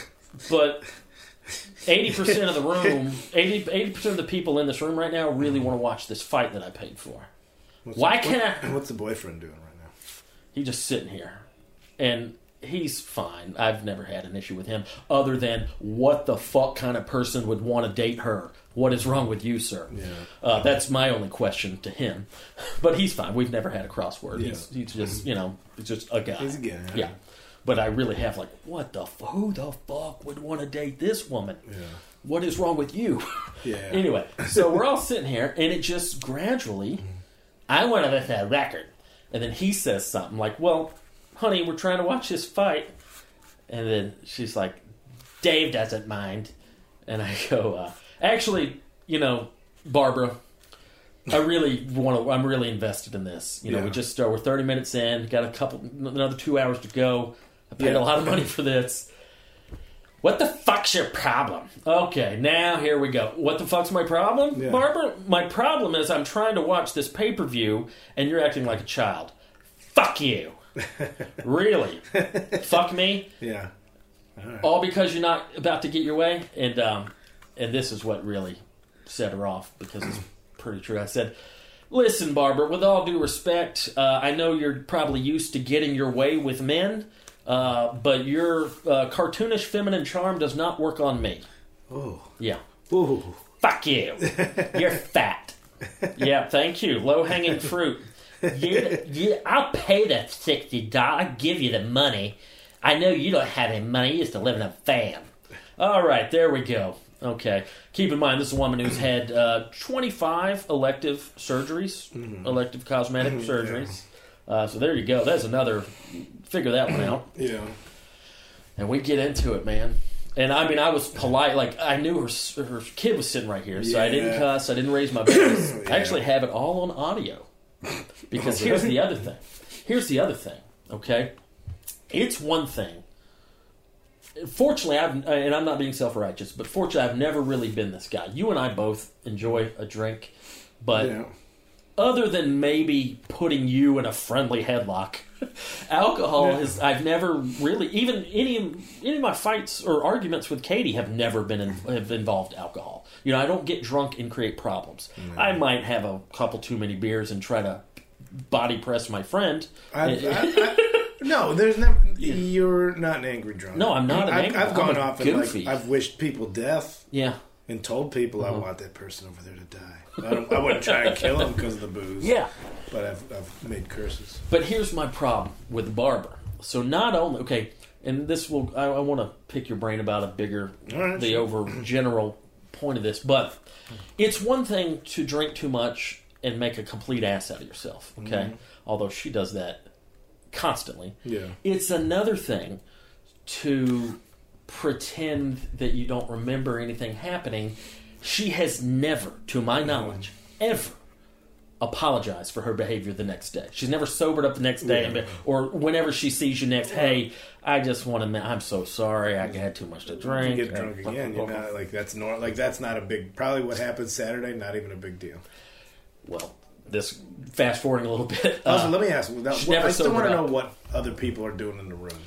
But 80% of the room, 80% of the people in this room right now really want to watch this fight that I paid for. What's the boyfriend doing right now? He's just sitting here. And he's fine. I've never had an issue with him other than what the fuck kind of person would want to date her? What is wrong with you, sir? Yeah. That's my only question to him. But he's fine. We've never had a crossword. Yeah. He's just, he's just a guy. He's a guy. Yeah. But I really have who the fuck would want to date this woman? Yeah. What is wrong with you? Yeah. Anyway, so we're all sitting here, and it just gradually, I want to listen to a record. And then he says something like, well, honey, we're trying to watch this fight. And then she's like, Dave doesn't mind. And I go, actually, Barbara, I'm really invested in this. We just started, we're 30 minutes in, got another 2 hours to go. I paid a lot of money for this. What the fuck's your problem? Okay, now here we go. What the fuck's my problem, Barbara? My problem is I'm trying to watch this pay-per-view, and you're acting like a child. Fuck you. Really? Fuck me? Yeah. All because you're not about to get your way? And this is what really set her off, because it's pretty true. I said, listen, Barbara, with all due respect, I know you're probably used to getting your way with men, but your cartoonish feminine charm does not work on me. Oh. Yeah. Ooh. Fuck you. You're fat. Yeah, thank you. Low-hanging fruit. I'll pay the $60. I'll give you the money. I know you don't have any money. You used to live in a van. All right, there we go. Okay. Keep in mind, this is a woman who's had 25 elective surgeries, elective cosmetic surgeries. So there you go. That's another... Figure that one out. Yeah. And we get into it, man. And I mean, I was polite. Like, I knew her kid was sitting right here, so I didn't cuss. I didn't raise my voice. I actually have it all on audio. Because here's the other thing. Okay? It's one thing. Fortunately, and I'm not being self-righteous, but fortunately, I've never really been this guy. You and I both enjoy a drink, but other than maybe putting you in a friendly headlock, alcohol is, I've never really, even any of my fights or arguments with Katie have never have involved alcohol. You know, I don't get drunk and create problems. I might have a couple too many beers and try to body press my friend. No, there's never. You're not an angry drunk. No, I'm not an angry drunk. I've gone off and like I've wished people death. Yeah. And told people I want that person over there to die. I wouldn't try and kill him because of the booze. Yeah. But I've made curses. But here's my problem with the barber. So not only, okay, and this will, I want to pick your brain about a bigger, the over general point of this, but it's one thing to drink too much and make a complete ass out of yourself, okay? Although she does that constantly. Yeah. It's another thing to pretend that you don't remember anything happening. She has never, to my knowledge, ever apologized for her behavior the next day. She's never sobered up the next day, or whenever she sees you next, hey, I just want to, I'm so sorry, I had too much to drink. You get drunk again, you're not, like, that's not a big, probably what happened Saturday, not even a big deal. Well, this, fast forwarding a little bit. Also, let me ask you, I still want to know what other people are doing in the room.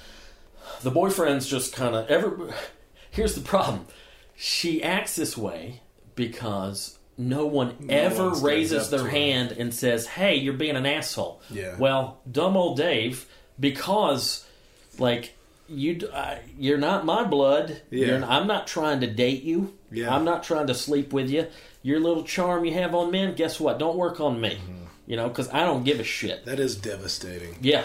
The boyfriend's just kind of, here's the problem. She acts this way because no one ever raises their hand and says, hey, you're being an asshole. Yeah. Well, dumb old Dave, because, like, you're not my blood. Yeah. I'm not trying to date you. Yeah. I'm not trying to sleep with you. Your little charm you have on men, guess what? Don't work on me. You know, because I don't give a shit. That is devastating. Yeah.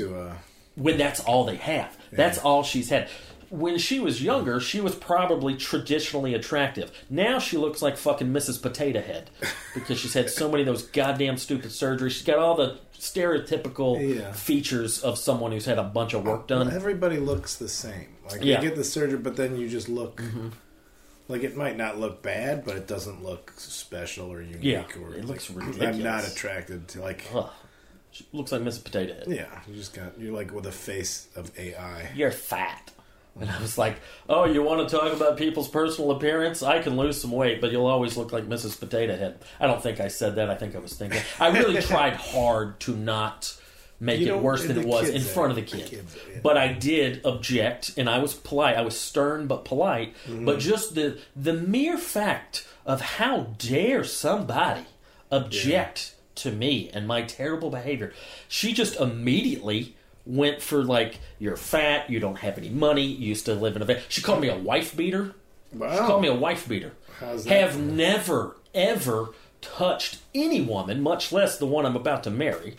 When that's all they have. Yeah. That's all she's had. When she was younger, she was probably traditionally attractive. Now she looks like fucking Mrs. Potato Head because she's had so many of those goddamn stupid surgeries. She's got all the stereotypical features of someone who's had a bunch of work done. Well, everybody looks the same. Like, you get the surgery, but then you just look... Like, it might not look bad, but it doesn't look special or unique. Yeah, or it looks ridiculous. I'm not attracted to, like... She looks like Mrs. Potato Head. Yeah, you're like with a face of AI. You're fat. And I was like, oh, you want to talk about people's personal appearance? I can lose some weight, but you'll always look like Mrs. Potato Head. I don't think I said that. I think I was thinking. I really tried hard to not make it worse than it was in front of the kid. But I did object, and I was polite. I was stern but polite. But just the mere fact of how dare somebody object to me and my terrible behavior. She just immediately went for, like, you're fat, you don't have any money, you used to live in a van. She called me a wife beater. Wow. She called me a wife beater. How's that? Have never, ever touched any woman, much less the one I'm about to marry.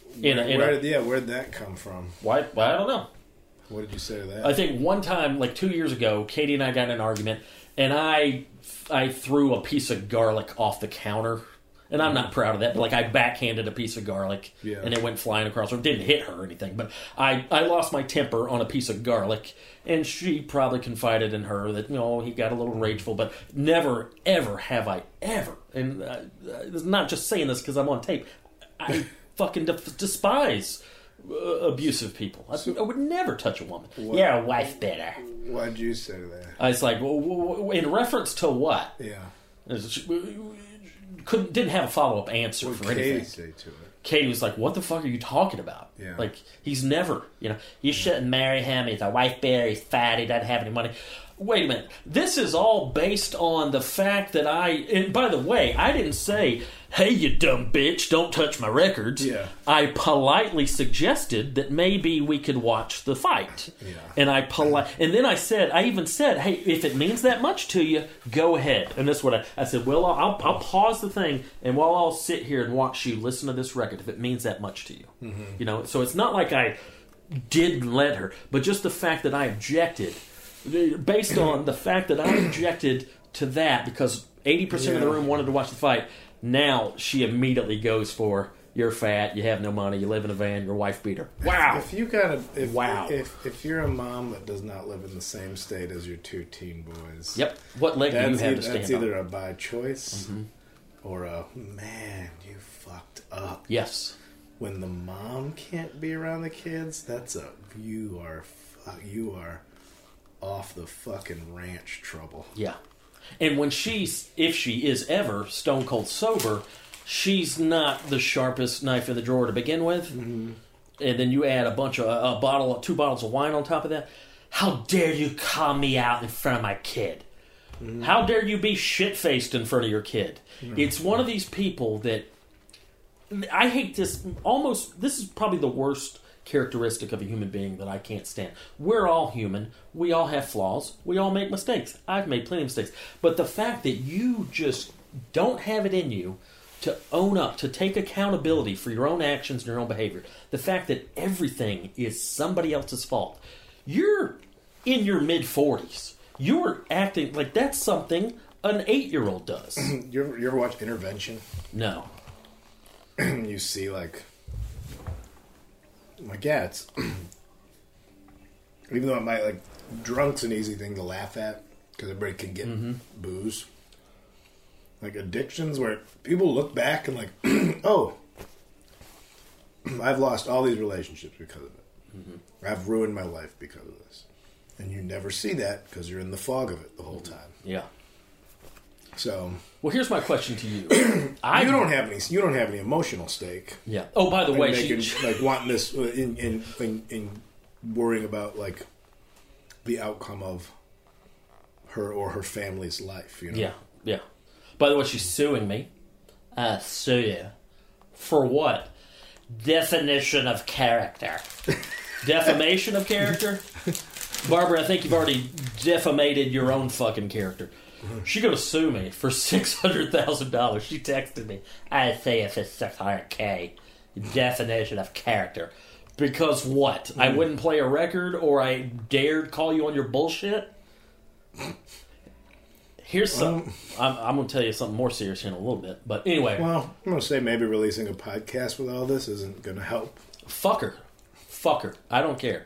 Where'd that come from? Why? I don't know. What did you say to that? I think one time, like 2 years ago, Katie and I got in an argument, and I threw a piece of garlic off the counter. And I'm not proud of that, but like I backhanded a piece of garlic, and it went flying across. It didn't hit her or anything, but I lost my temper on a piece of garlic, and she probably confided in her that, you know, he got a little rageful, but never, ever have I ever, and I'm not just saying this because I'm on tape, I fucking despise abusive people. I would never touch a woman. You're a wife beater. Why'd you say that? I was like, well, in reference to what? Yeah. Didn't have a follow-up answer for anything. What did Katie say to it? Katie was like, what the fuck are you talking about? Yeah. Like, he's never, you shouldn't marry him. He's a wife beater. He's fat. He doesn't have any money. Wait a minute. This is all based on the fact that and by the way, I didn't say hey, you dumb bitch, don't touch my records. Yeah. I politely suggested that maybe we could watch the fight. Yeah. And then I even said, hey, if it means that much to you, go ahead. And that's what I said, well, I'll pause the thing, and while I'll sit here and watch you listen to this record, if it means that much to you. Mm-hmm. You know, so it's not like I didn't let her, but just the fact that I objected, based on the fact that I objected to that, because 80% of the room wanted to watch the fight, now she immediately goes for, you're fat, you have no money, you live in a van, your wife beat her. Wow. If you're a mom that does not live in the same state as your two teen boys. Yep. What leg do you have to stand on? That's either a by choice or a, man, you fucked up. Yes. When the mom can't be around the kids, you are off the fucking ranch trouble. Yeah. And when if she is ever stone cold sober, she's not the sharpest knife in the drawer to begin with. Mm-hmm. And then you add two bottles of wine on top of that. How dare you call me out in front of my kid? Mm-hmm. How dare you be shit-faced in front of your kid? Mm-hmm. It's one of these people that, I hate this, this is probably the worst characteristic of a human being that I can't stand. We're all human. We all have flaws. We all make mistakes. I've made plenty of mistakes. But the fact that you just don't have it in you to own up, to take accountability for your own actions and your own behavior, the fact that everything is somebody else's fault. You're in your mid-40s. You're acting like that's something an 8-year-old does. You ever watch Intervention? No. You see, it's even though it might, drunk's an easy thing to laugh at because everybody can get booze. Like addictions where people look back and oh, I've lost all these relationships because of it. Mm-hmm. I've ruined my life because of this. And you never see that because you're in the fog of it the whole time. Yeah. So, well, here's my question to you. You don't have any emotional stake. Yeah. Oh, by the way, wanting this in worrying about the outcome of her or her family's life. You know? Yeah. Yeah. By the way, she's suing me. Sue you for what? Definition of character. Defamation of character. Barbara, I think you've already defamated your own fucking character. She's going to sue me for $600,000. She texted me. I say it's a $600K. Definition of character. Because what? I wouldn't play a record or I dared call you on your bullshit? Here's some... I'm going to tell you something more serious here in a little bit. But anyway... Well, I'm going to say maybe releasing a podcast with all this isn't going to help. Fuck her. I don't care.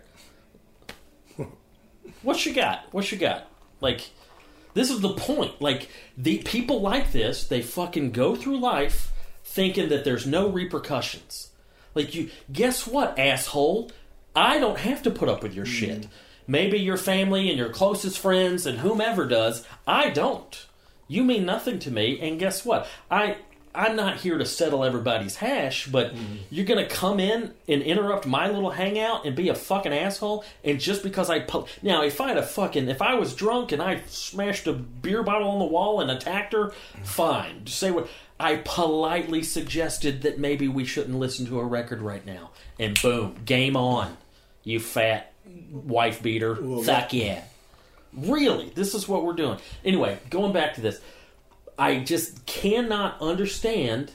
What you got? This is the point. The people like this, they fucking go through life thinking that there's no repercussions. Guess what, asshole? I don't have to put up with your shit. Maybe your family and your closest friends and whomever does. I don't. You mean nothing to me, and guess what? I'm not here to settle everybody's hash, but you're going to come in and interrupt my little hangout and be a fucking asshole, and just because now, if I was drunk and I smashed a beer bottle on the wall and attacked her, fine. Just say what... I politely suggested that maybe we shouldn't listen to a record right now. And boom, game on. You fat wife beater. Fuck yeah. Really, this is what we're doing. Anyway, going back to this. I just cannot understand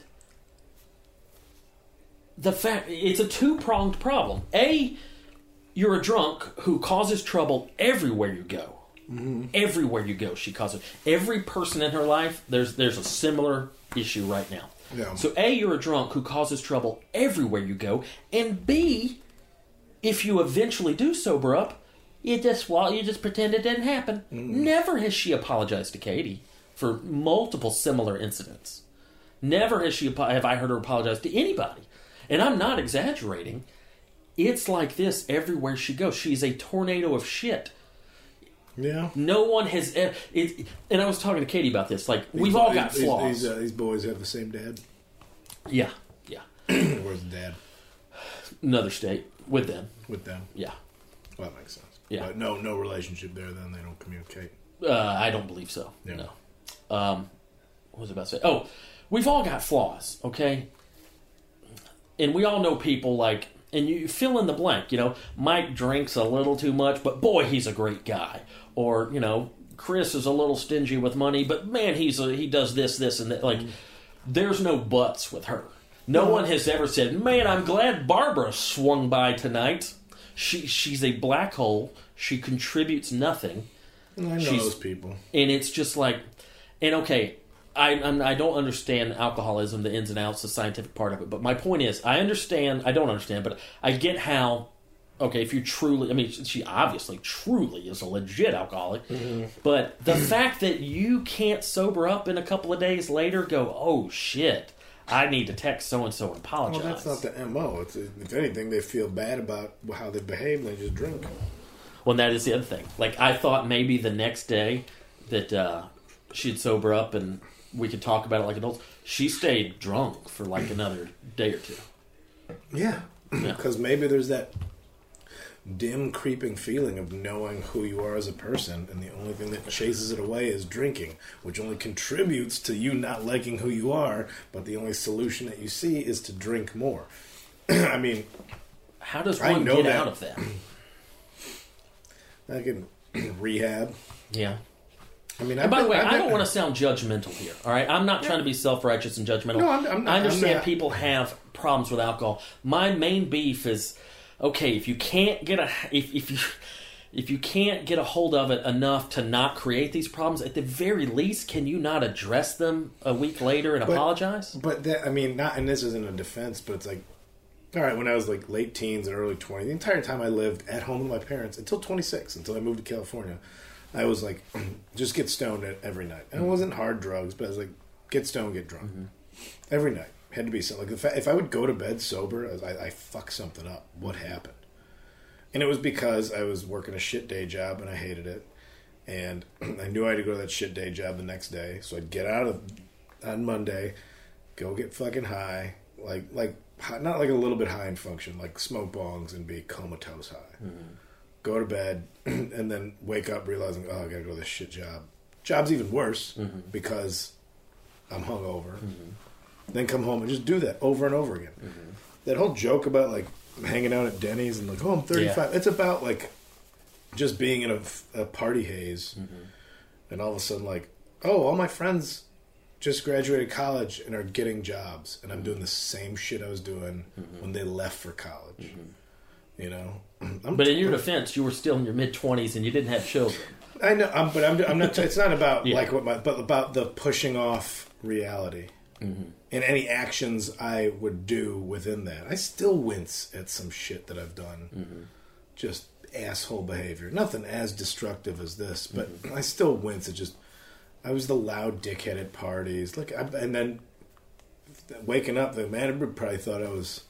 the fact... It's a two-pronged problem. A, you're a drunk who causes trouble everywhere you go. Mm-hmm. Everywhere you go, she causes... Every person in her life, there's a similar issue right now. Yeah. So A, you're a drunk who causes trouble everywhere you go. And B, if you eventually do sober up, you just pretend it didn't happen. Mm-hmm. Never has she apologized to Katie for multiple similar incidents. Never have I heard her apologize to anybody. And I'm not exaggerating. It's like this everywhere she goes. She's a tornado of shit. Yeah. No one has... and I was talking to Katie about this. We've all got flaws. These boys have the same dad? Yeah. Where's the dad? Another state. With them. Yeah. Well, that makes sense. Yeah. But no relationship there, then? They don't communicate? I don't believe so. Yeah. No. What was I about to say? Oh, we've all got flaws, okay? And we all know people like, and you fill in the blank, Mike drinks a little too much, but boy, he's a great guy. Or, Chris is a little stingy with money, but man, he does this, and that. Like, there's no buts with her. No one has ever said, man, I'm glad Barbara swung by tonight. She's a black hole. She contributes nothing. I know those people. And it's just like, and okay, I don't understand alcoholism, the ins and outs, the scientific part of it. But my point is, I don't understand, but I get how, okay, if you truly, I mean, she obviously truly is a legit alcoholic. Mm-hmm. But the fact that you can't sober up in a couple of days later, go, oh shit, I need to text so-and-so and apologize. Well, that's not the MO. If anything, they feel bad about how they behave and they just drink. Well, that is the other thing. Like, I thought maybe the next day that she'd sober up and we could talk about it like adults. She stayed drunk for like another day or two. Yeah. Because maybe there's that dim, creeping feeling of knowing who you are as a person, and the only thing that chases it away is drinking, which only contributes to you not liking who you are, but the only solution that you see is to drink more. I mean... How does one get out of that? I can rehab. Yeah. I mean, by the way, I don't want to sound judgmental here. All right, I'm not trying to be self-righteous and judgmental. No, I'm not. I understand people have problems with alcohol. My main beef is, okay, if you can't get if you can't get a hold of it enough to not create these problems, at the very least, can you not address them a week later and apologize? But that, I mean, not. And this isn't a defense, but it's like, all right, when I was like late teens and early 20s, the entire time I lived at home with my parents until 26, until I moved to California, I was like, just get stoned every night. And it wasn't hard drugs, but I was like, get stoned, get drunk. Mm-hmm. Every night. Had to be something. Like, if I would go to bed sober, I fucked something up. What happened? And it was because I was working a shit day job and I hated it. And I knew I had to go to that shit day job the next day. So I'd get out on Monday, go get fucking high, like not like a little bit high in function, like smoke bongs and be comatose high. Mm-hmm. Go to bed, and then wake up realizing, oh, I gotta go to this shit job. Job's even worse because I'm hungover. Mm-hmm. Then come home and just do that over and over again. Mm-hmm. That whole joke about like hanging out at Denny's and like, oh, I'm 35. Yeah. It's about like just being in a party haze, and all of a sudden like, oh, all my friends just graduated college and are getting jobs, and I'm doing the same shit I was doing when they left for college. Mm-hmm. You know, but in your defense, you were still in your mid-20s and you didn't have children. I know, but I'm not. It's not about like but about the pushing off reality and any actions I would do within that. I still wince at some shit that I've done, just asshole behavior. Nothing as destructive as this, but I still wince at just. I was the loud dickhead at parties, and then waking up, the man probably thought I was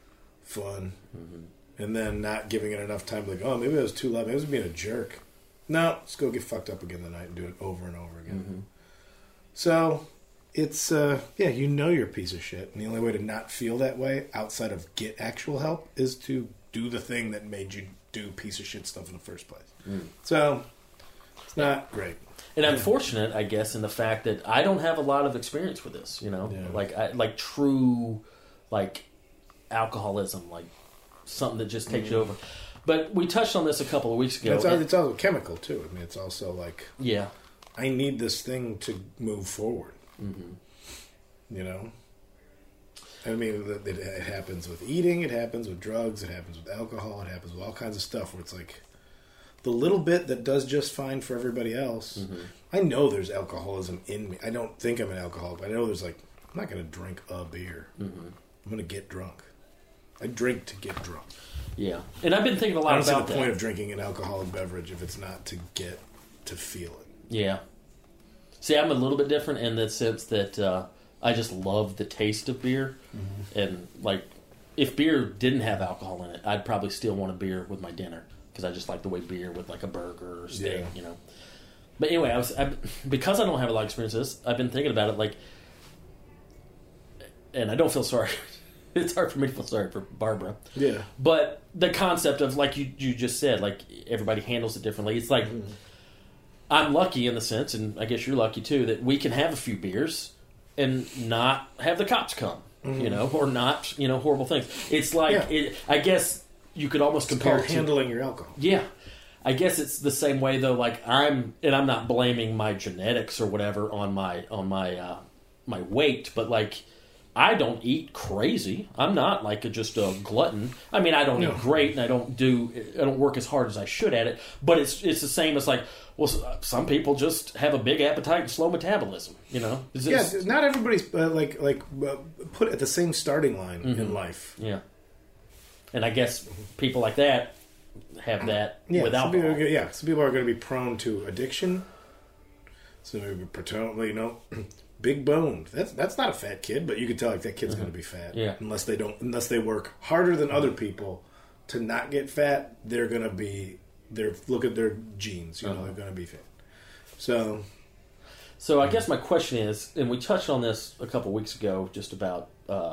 fun. And then not giving it enough time, like, oh, maybe I was too loud. Maybe I was being a jerk. No, let's go get fucked up again tonight and do it over and over again. So, it's, you know you're a piece of shit. And the only way to not feel that way, outside of get actual help, is to do the thing that made you do piece of shit stuff in the first place. So, it's not great. And I'm fortunate, I guess, in the fact that I don't have a lot of experience with this, you know? Yeah. Like true, like, alcoholism, like, something that just takes you over. But we touched on this a couple of weeks ago. It's also chemical, too. I mean, it's also like... Yeah. I need this thing to move forward. You know? I mean, it happens with eating, it happens with drugs, it happens with alcohol, it happens with all kinds of stuff where it's like... The little bit that does just fine for everybody else... I know there's alcoholism in me. I don't think I'm an alcoholic, but I know there's like... I'm not going to drink a beer. I'm going to get drunk. I drink to get drunk. Yeah. And I've been thinking a lot about that. I don't see the point of drinking an alcoholic beverage if it's not to get to feel it. Yeah. See, I'm a little bit different in the sense that I just love the taste of beer. And, like, if beer didn't have alcohol in it, I'd probably still want a beer with my dinner. Because I just like the way beer with, like, a burger or steak, you know. But anyway, because I don't have a lot of experience with this, I've been thinking about it, like... And I don't feel sorry... It's hard for me to feel sorry for Barbara. Yeah. But the concept of, like you just said, like, everybody handles it differently. It's like, I'm lucky in the sense, and I guess you're lucky too, that we can have a few beers, and not have the cops come, or not, horrible things. It's like, I guess you could almost compare it to handling your alcohol. Yeah. I guess it's the same way though, like I'm not blaming my genetics or whatever on my weight, but like I don't eat crazy. I'm not like just a glutton. I mean, I don't eat great, and I don't work as hard as I should at it. But it's the same as like, well, some people just have a big appetite and slow metabolism. Not everybody's put at the same starting line in life. Yeah, and I guess people like that have that with alcohol. Some people are going to be prone to addiction. So maybe paternally, big boned. That's not a fat kid, but you can tell like that kid's going to be fat. Yeah. Unless they work harder than other people to not get fat, look at their genes. They're going to be fat. So I guess my question is, and we touched on this a couple weeks ago, just about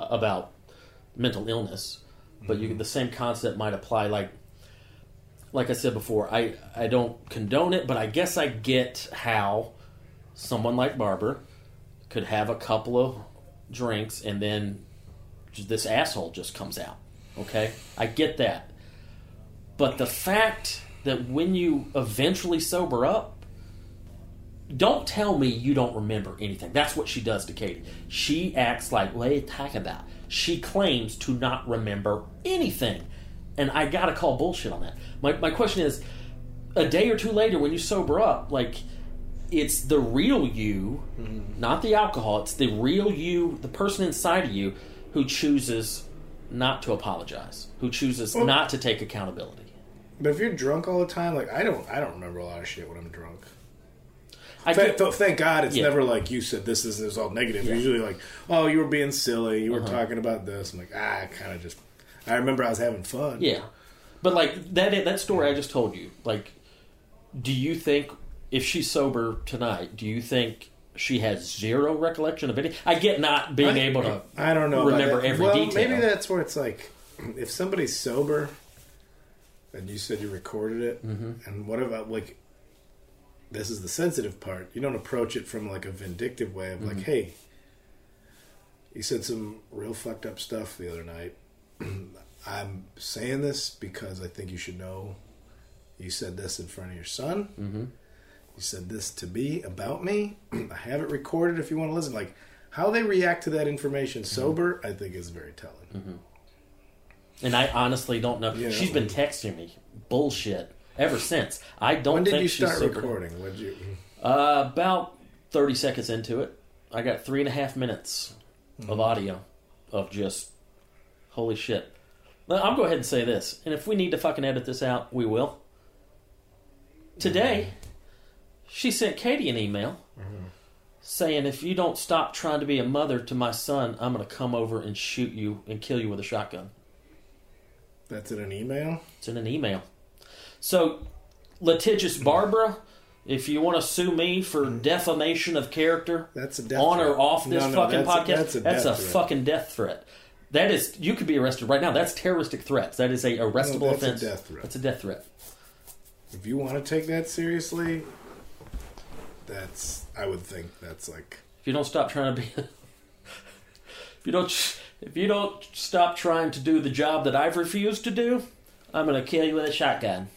mental illness, but the same concept might apply. Like I said before, I don't condone it, but I guess I get how someone like Barbara could have a couple of drinks and then this asshole just comes out. Okay? I get that. But the fact that when you eventually sober up, don't tell me you don't remember anything. That's what she does to Katie. She acts like, what are you talking about? She claims to not remember anything. And I gotta call bullshit on that. My question is, a day or two later when you sober up, like, it's the real you, not the alcohol. It's the real you, the person inside of you, who chooses not to apologize, who chooses not to take accountability. But if you're drunk all the time, like I don't remember a lot of shit when I'm drunk. Thank God it's never like you said this is all negative. Yeah. Usually like, oh, you were being silly, you were talking about this. I'm like, I remember I was having fun. Yeah, but like that story I just told you, like, do you think if she's sober tonight, do you think she has zero recollection of any? I get not being able to. I don't know. Remember every detail. Maybe that's where it's like, if somebody's sober, and you said you recorded it, and what about like? This is the sensitive part. You don't approach it from like a vindictive way of like, hey, you said some real fucked up stuff the other night. I'm saying this because I think you should know you said this in front of your son. You said this to me about me. I have it recorded if you want to listen. Like, how they react to that information sober, I think is very telling. And I honestly don't know. Yeah. She's been texting me bullshit ever since. I don't when think did you she's start sober. Recording? When did you? About 30 seconds into it. I got 3.5 minutes of audio of just holy shit. I'll go ahead and say this, and if we need to fucking edit this out, we will. Today, she sent Katie an email saying, if you don't stop trying to be a mother to my son, I'm going to come over and shoot you and kill you with a shotgun. That's in an email? It's in an email. So, litigious Barbara, if you want to sue me for defamation of character that's a death on threat. or off this fucking podcast, that's a threat. fucking death threat. That is, you could be arrested right now. That's terroristic threats. That is a arrestable offense. That's a death threat. That's a death threat. If you want to take that seriously, I would think that's like. If you don't stop trying to be, if you don't stop trying to do the job that I've refused to do, I'm going to kill you with a shotgun.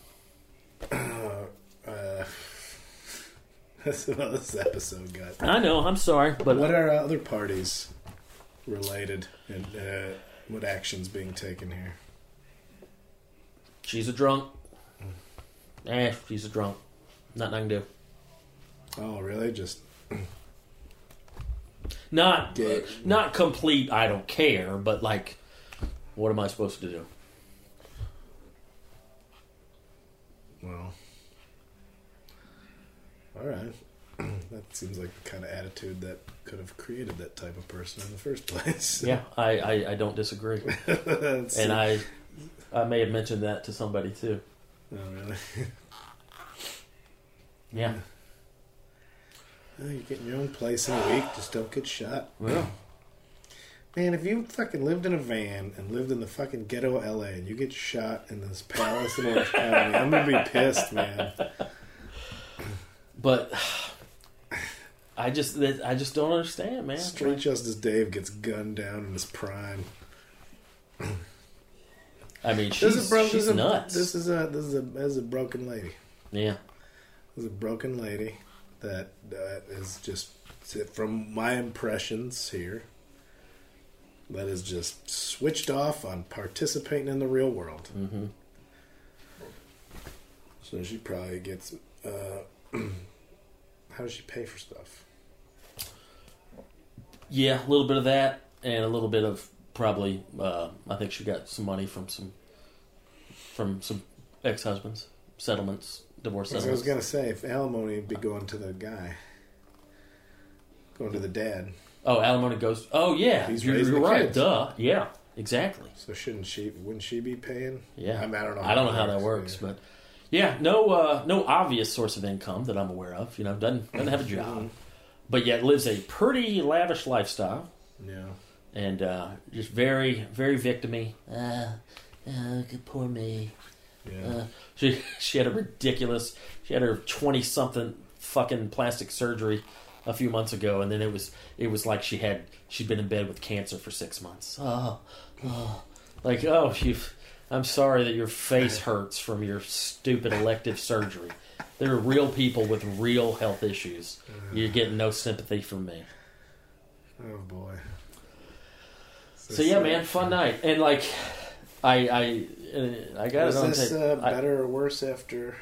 That's what this episode got. I know. I'm sorry, but what are other parties related and what actions being taken here? She's a drunk. She's a drunk. Nothing I can do. Oh, really? Just not complete. I don't care, but like, what am I supposed to do? Well, all right. That seems like the kind of attitude that could have created that type of person in the first place. Yeah, I don't disagree. And I may have mentioned that to somebody too. Oh, really? Yeah. Well, you're getting your own place in a week. Just don't get shot. Well. Man, if you fucking lived in a van and lived in the fucking ghetto of LA and you get shot in this palace in Orange County, I'm going to be pissed, man. But I just don't understand, man. Street Justice Dave gets gunned down in his prime. I mean, she's nuts. This is a broken lady. Yeah. This is a broken lady that is just, from my impressions here, that is just switched off on participating in the real world. Mm-hmm. So she probably gets... how does she pay for stuff? Yeah, a little bit of that, and a little bit of probably... I think she got some money from some ex-husbands, settlements, divorce settlements. I was going to say, if alimony would be going to the guy. Going to the dad. Oh, alimony goes... Oh, yeah. You're right. Kids. Duh. Yeah, exactly. So wouldn't she be paying? Yeah. I mean, I don't know. I don't know how that works, but... Yeah, no obvious source of income that I'm aware of. You know, doesn't have a job. But yet lives a pretty lavish lifestyle. Yeah. And just very, very victim-y. Poor me. Yeah. She had a ridiculous... She had her 20-something fucking plastic surgery a few months ago, and then it was like she'd been in bed with cancer for 6 months. I'm sorry that your face hurts from your stupid elective surgery. There are real people with real health issues. You're getting no sympathy from me. Oh boy. So yeah, man, fun night. And like, I got it on tape. Is this better or worse after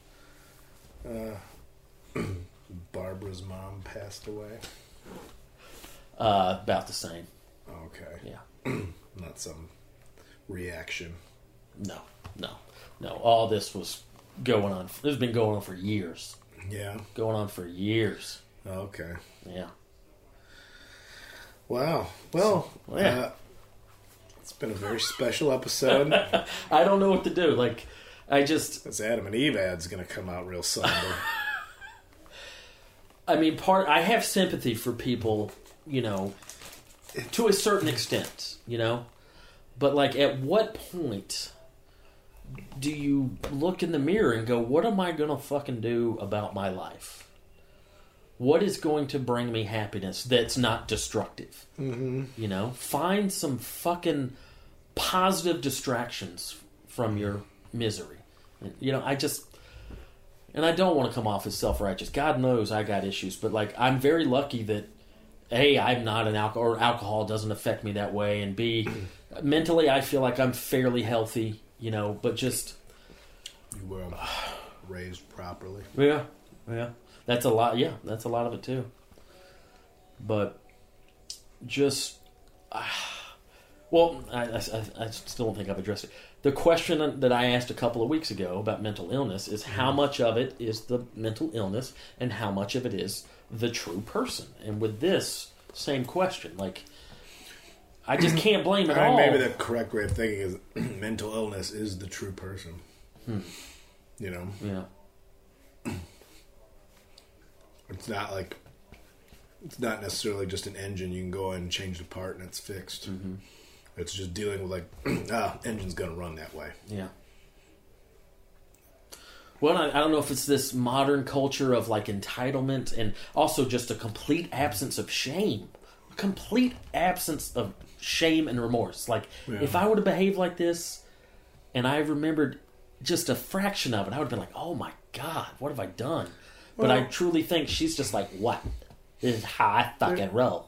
Barbara's mom passed away? About the same. Okay. Yeah. Not some reaction. No. All this was going on. This has been going on for years. Yeah. Going on for years. Okay. Yeah. Wow. Well, it's been a very special episode. I don't know what to do. Like, This Adam and Eve ad's going to come out real somber. I mean, I have sympathy for people, you know, to a certain extent, you know? But, like, at what point do you look in the mirror and go, what am I going to fucking do about my life? What is going to bring me happiness that's not destructive? Mm-hmm. You know? Find some fucking positive distractions from your misery. You know, and I don't want to come off as self-righteous. God knows I got issues, but, like, I'm very lucky that, A, I'm not an alcohol doesn't affect me that way, and B, mentally I feel like I'm fairly healthy, you know, but just... You were raised properly. Yeah. That's a lot of it too. But just... well, I still don't think I've addressed it. The question that I asked a couple of weeks ago about mental illness is how much of it is the mental illness and how much of it is the true person. And with this, same question. Like, I just can't blame it all. Maybe the correct way of thinking is mental illness is the true person. You know? Yeah. It's not necessarily just an engine you can go in and change the part and it's fixed. Mm-hmm. It's just dealing with engine's going to run that way. Yeah. Well, I don't know if it's this modern culture of like entitlement and also just a complete absence of shame. A complete absence of shame and remorse. Like, if I would have behaved like this and I remembered just a fraction of it, I would have been like, oh my God, what have I done? But I truly think she's just like, what? This is how I fucking roll.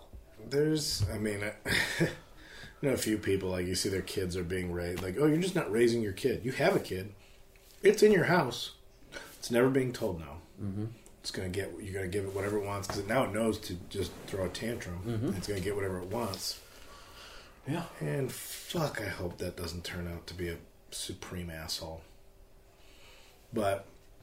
I know a few people, like, you see their kids are being raised. Like, oh, you're just not raising your kid. You have a kid. It's in your house. It's never being told no. Mm-hmm. You're going to give it whatever it wants, because now it knows to just throw a tantrum. Mm-hmm. It's going to get whatever it wants. Yeah. And fuck, I hope that doesn't turn out to be a supreme asshole. But,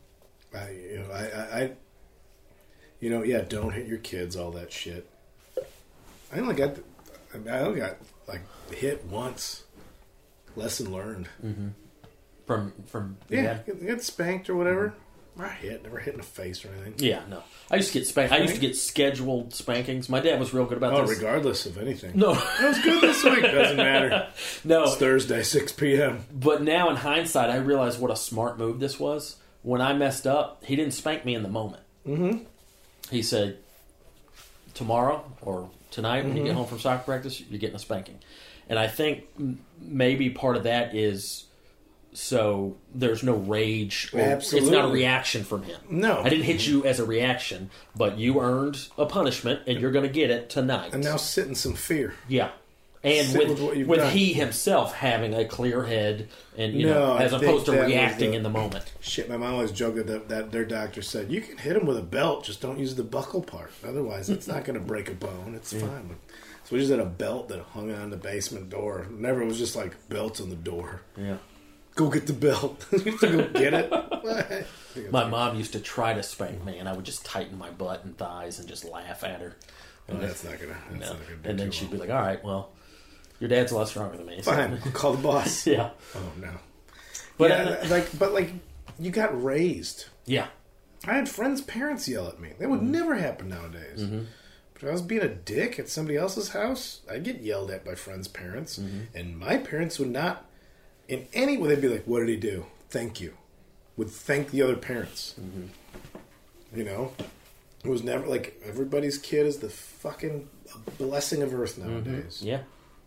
don't hit your kids, all that shit. I only got like hit once. Lesson learned. Mm-hmm. From get spanked or whatever. Never hit in the face or anything. Yeah, no. I used to get spanked. I used to get scheduled spankings. My dad was real good about this. Regardless of anything. No. That was good this week. Doesn't matter. No. It's Thursday, 6 p.m. But now in hindsight, I realize what a smart move this was. When I messed up, he didn't spank me in the moment. Mm-hmm. He said, tomorrow or tonight when you get home from soccer practice, you're getting a spanking. And I think maybe part of that is so there's no rage. Or Absolutely. It's not a reaction from him. No. I didn't hit you as a reaction, but you earned a punishment, and you're going to get it tonight. And now sit in some fear. Yeah. And Sit with what you've with done. he himself having a clear head and, No, as I opposed to think that was reacting the- in the moment. Shit, my mom always joked that their doctor said, you can hit him with a belt, just don't use the buckle part. Otherwise, it's not going to break a bone. It's fine. So we just had a belt that hung on the basement door. Never, it was just like belts on the door. Yeah. Go get the belt. You have to go get it. My mom used to try to spank me, and I would just tighten my butt and thighs and just laugh at her. Oh, that's not going to do And then too she'd well. be like, all right, well, your dad's a lot stronger than me. so- Fine, I'll call the boss. Yeah. Oh, no. But, But you got raised. yeah. I had friends' parents yell at me. That would never happen nowadays. But if I was being a dick at somebody else's house, I'd get yelled at by friends' parents. And my parents would not, in any way, they'd be like, what did he do? Thank you. Would thank the other parents. You know? It was never, like, everybody's kid is the fucking blessing of earth nowadays. Yeah.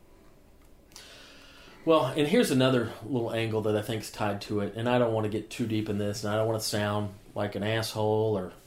Well, and here's another little angle that I think is tied to it, and I don't want to get too deep in this, and I don't want to sound like an asshole or,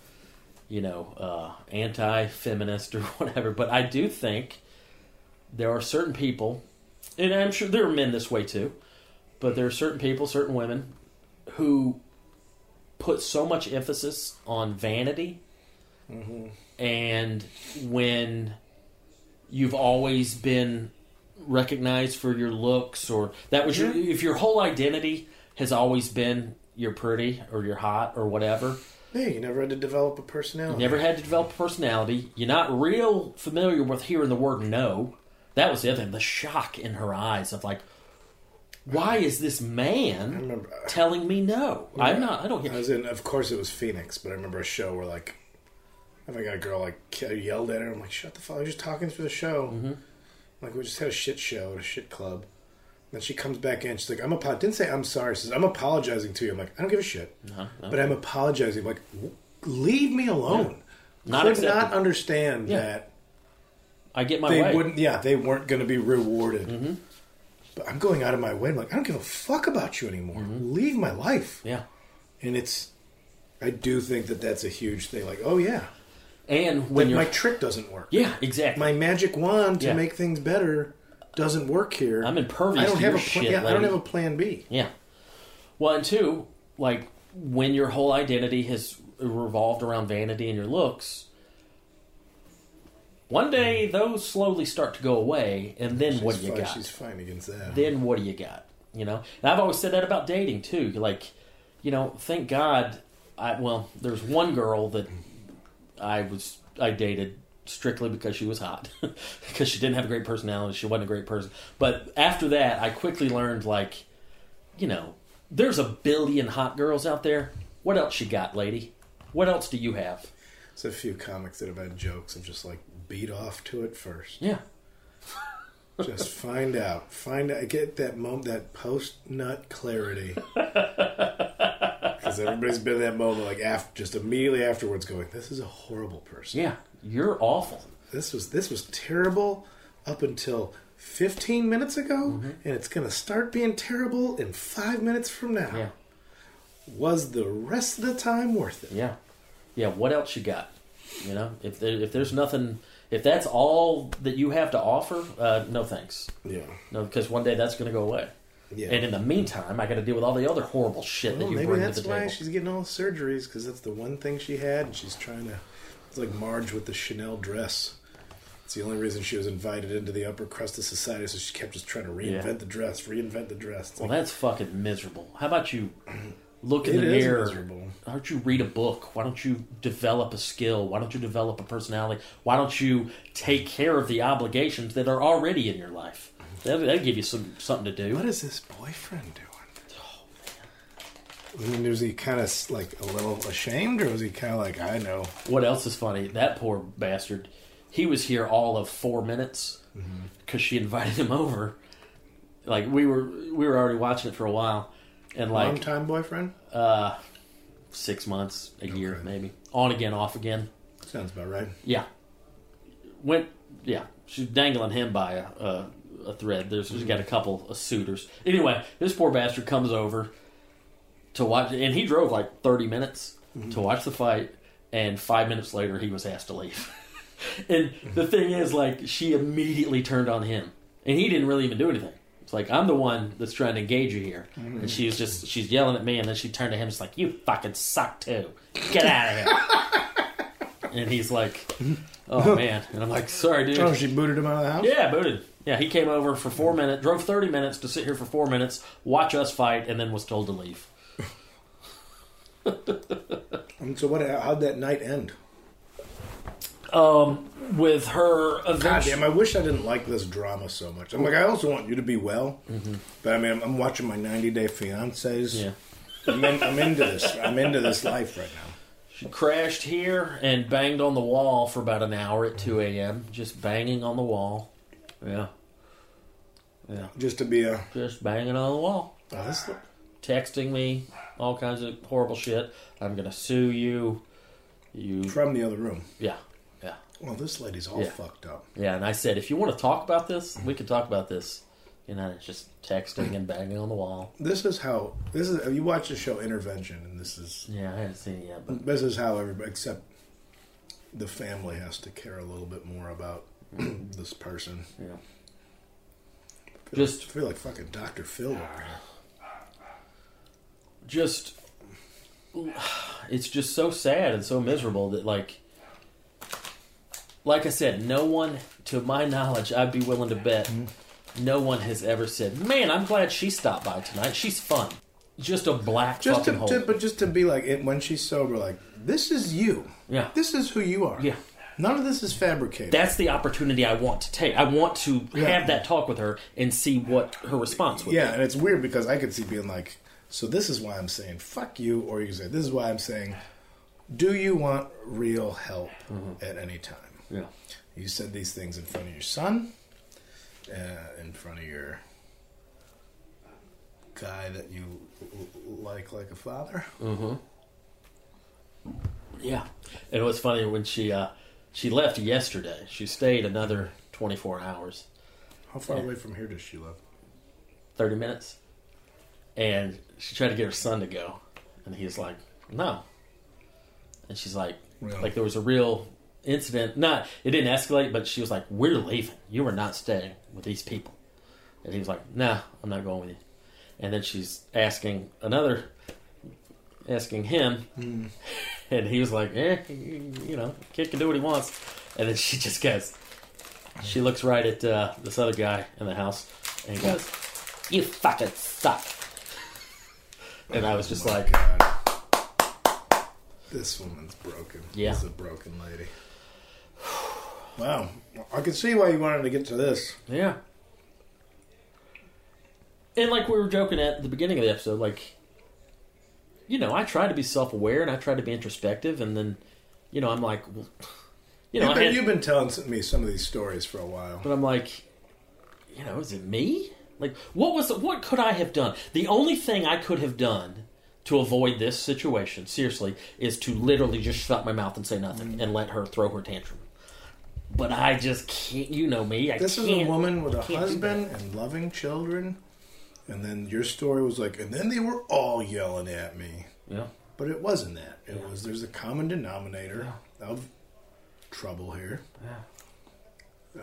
anti-feminist or whatever, but I do think there are certain people, and I'm sure there are men this way too, but there are certain people, certain women, who put so much emphasis on vanity, and when you've always been recognized for your looks, or that was your, if your whole identity has always been you're pretty or you're hot or whatever. Yeah, you never had to develop a personality. You never had to develop a personality. You're not real familiar with hearing the word no. That was the other thing. The shock in her eyes of like, why is this man telling me no? I don't get. I was in, of course it was Phoenix, but I remember a show where like, I got a girl like yelled at her. I'm like, shut the fuck! I was just talking through the show. Like we just had a shit show at a shit club. Then she comes back in. She's like, didn't say I'm sorry. She says, I'm apologizing to you. I'm like, I don't give a shit. But I'm apologizing. I'm like, leave me alone. Not Could accepted. not understand that I get my they way. wouldn't. Yeah, they weren't going to be rewarded. But I'm going out of my way. I'm like, I don't give a fuck about you anymore. Leave my life. Yeah. And I do think that that's a huge thing. Like, oh yeah. And when my trick doesn't work. Yeah, exactly. My magic wand to make things better doesn't work here. I'm impervious I don't to have your a shit, I don't lady. have a plan B. Yeah. Well, and two, like when your whole identity has revolved around vanity and your looks, one day those slowly start to go away, and then what do you got? She's fine against that. Then what do you got? And I've always said that about dating too. Like, thank God. There's one girl that I dated strictly because she was hot, because she didn't have a great personality. She wasn't a great person. But after that, I quickly learned, like, there's a billion hot girls out there. What else you got, lady? What else do you have? There's a few comics that have had jokes of just like beat off to it first. Yeah. Just find out, get that moment, that post-nut clarity. Because everybody's been in that moment, like just immediately afterwards, going, "This is a horrible person." Yeah, you're awful. This was terrible up until 15 minutes ago, and it's going to start being terrible in 5 minutes from now. Yeah. Was the rest of the time worth it? Yeah. Yeah. What else you got? If there's nothing. If that's all that you have to offer, no thanks. Yeah. No, because one day that's going to go away. Yeah. And in the meantime, I got to deal with all the other horrible shit that you maybe bring to that's the why table. she's getting all the surgeries, because that's the one thing she had, and she's trying to. It's like Marge with the Chanel dress. It's the only reason she was invited into the upper crust of society, so she kept just trying to reinvent the dress. It's Well, like, that's fucking miserable. How about you look in It the is mirror? miserable. Why don't you read a book? Why don't you develop a skill? Why don't you develop a personality? Why don't you take care of the obligations that are already in your life? That'll give you something to do. what is this boyfriend doing? I mean, was he kind of like a little ashamed, or was he kind of like, I know? What else is funny? That poor bastard. He was here all of 4 minutes because she invited him over. Like we were already watching it for a while, and like Long-time boyfriend? 6 months, a year, maybe on again, off again. Sounds about right. Yeah. she's dangling him by a thread. She's got a couple of suitors. Anyway, this poor bastard comes over to watch, and he drove like 30 minutes to watch the fight, and 5 minutes later he was asked to leave. And the thing is, like, she immediately turned on him, and he didn't really even do anything. It's like, I'm the one that's trying to engage you here. And she's yelling at me, and then she turned to him, just like, you fucking suck too. Get out of here. And he's like, oh man. And I'm like, sorry, dude. Oh, she booted him out of the house? Yeah, booted. Yeah, he came over for 4 minutes, drove 30 minutes to sit here for 4 minutes, watch us fight, and then was told to leave. So how'd that night end? With her eventually... God damn, I wish I didn't like this drama so much. I'm like, I also want you to be well. But I mean, I'm watching my 90-Day Fiancés. Yeah. I'm into this. I'm into this life right now. She crashed here and banged on the wall for about an hour at 2 a.m. Just banging on the wall. Yeah. Yeah. Just banging on the wall. Oh, texting me all kinds of horrible shit. I'm going to sue you. From the other room. Yeah. Yeah. Well, this lady's all fucked up. Yeah, and I said, if you want to talk about this, we can talk about this. You know, it's just texting and banging on the wall. You watch the show Intervention, and this is... Yeah, I haven't seen it yet. But this is how everybody, except the family, has to care a little bit more about this person. Yeah. I feel like fucking Dr. Phil over here. It's just so sad and so miserable that, like I said, no one, to my knowledge, I'd be willing to bet, no one has ever said, man, I'm glad she stopped by tonight. She's fun. Just a black fucking hole. But just to be like, when she's sober, like, this is you. Yeah. This is who you are. Yeah. None of this is fabricated. That's the opportunity I want to take. I want to have that talk with her and see what her response would be. Yeah, and it's weird because I could see being like, so this is why I'm saying fuck you, or you can say, this is why I'm saying, do you want real help at any time? Yeah. You said these things in front of your son, in front of your guy that you like a father. Mm-hmm. Yeah. And it was funny when she left yesterday. She stayed another 24 hours. How far away from here does she live? 30 minutes. And she tried to get her son to go. And he's like, no. And she's like, like there was a real incident. It didn't escalate, but she was like, we're leaving. You are not staying with these people. And he was like, nah, I'm not going with you. And then she's asking him. And he was like, kid can do what he wants. And then she just goes, she looks right at this other guy in the house. And he goes, you fucking suck. And I was just like... God. This woman's broken. Yeah. She's a broken lady. Wow. I could see why you wanted to get to this. Yeah. And like we were joking at the beginning of the episode, like, I try to be self-aware and I try to be introspective, and then, I'm like, well, you've been telling me some of these stories for a while. But I'm like, is it me? Like, what could I have done? The only thing I could have done to avoid this situation, seriously, is to literally just shut my mouth and say nothing and let her throw her tantrum. But I just can't, me. This is a woman with a husband and loving children, and then your story was like, and then they were all yelling at me. Yeah. But it wasn't that. It was, there's a common denominator of trouble here. Yeah.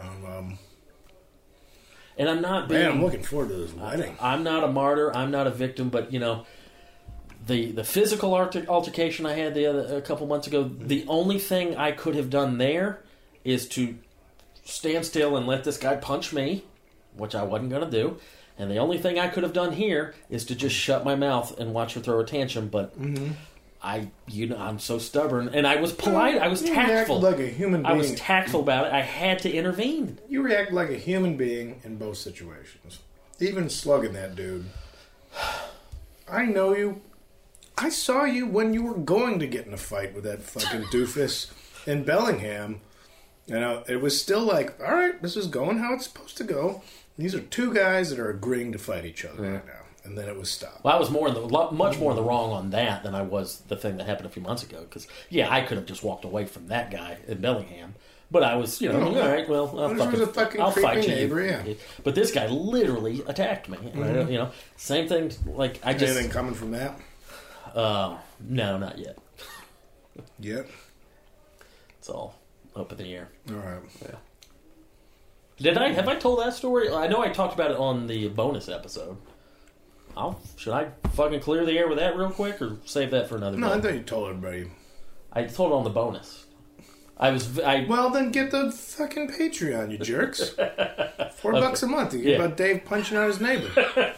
And I'm not being... Man, I'm looking forward to this wedding. I'm not a martyr. I'm not a victim. But, the physical altercation I had a couple months ago, the only thing I could have done there is to stand still and let this guy punch me, which I wasn't going to do. And the only thing I could have done here is to just shut my mouth and watch her throw a tantrum. But I'm so stubborn. And I was polite. I was tactful. You react like a human being. I was tactful about it. I had to intervene. You react like a human being in both situations. Even slugging that dude. I know you. I saw you when you were going to get in a fight with that fucking doofus in Bellingham. It was still like, all right, this is going how it's supposed to go. These are two guys that are agreeing to fight each other right now. And then it was stopped. Well, I was much more in the wrong on that than I was the thing that happened a few months ago. Because, I could have just walked away from that guy in Bellingham. But I was, all right, well, I'll fight you. Neighbor, yeah. But this guy literally attacked me. And same thing. Like I just anything coming from that? No, not yet. Yet? It's all up in the air. All right. Yeah. Have I told that story? I know I talked about it on the bonus episode. Should I fucking clear the air with that real quick, or save that for another? No, day? I thought you told everybody. I told it on the bonus. Well, then get the fucking Patreon, you jerks. $4 a month. You get about Dave punching out his neighbor.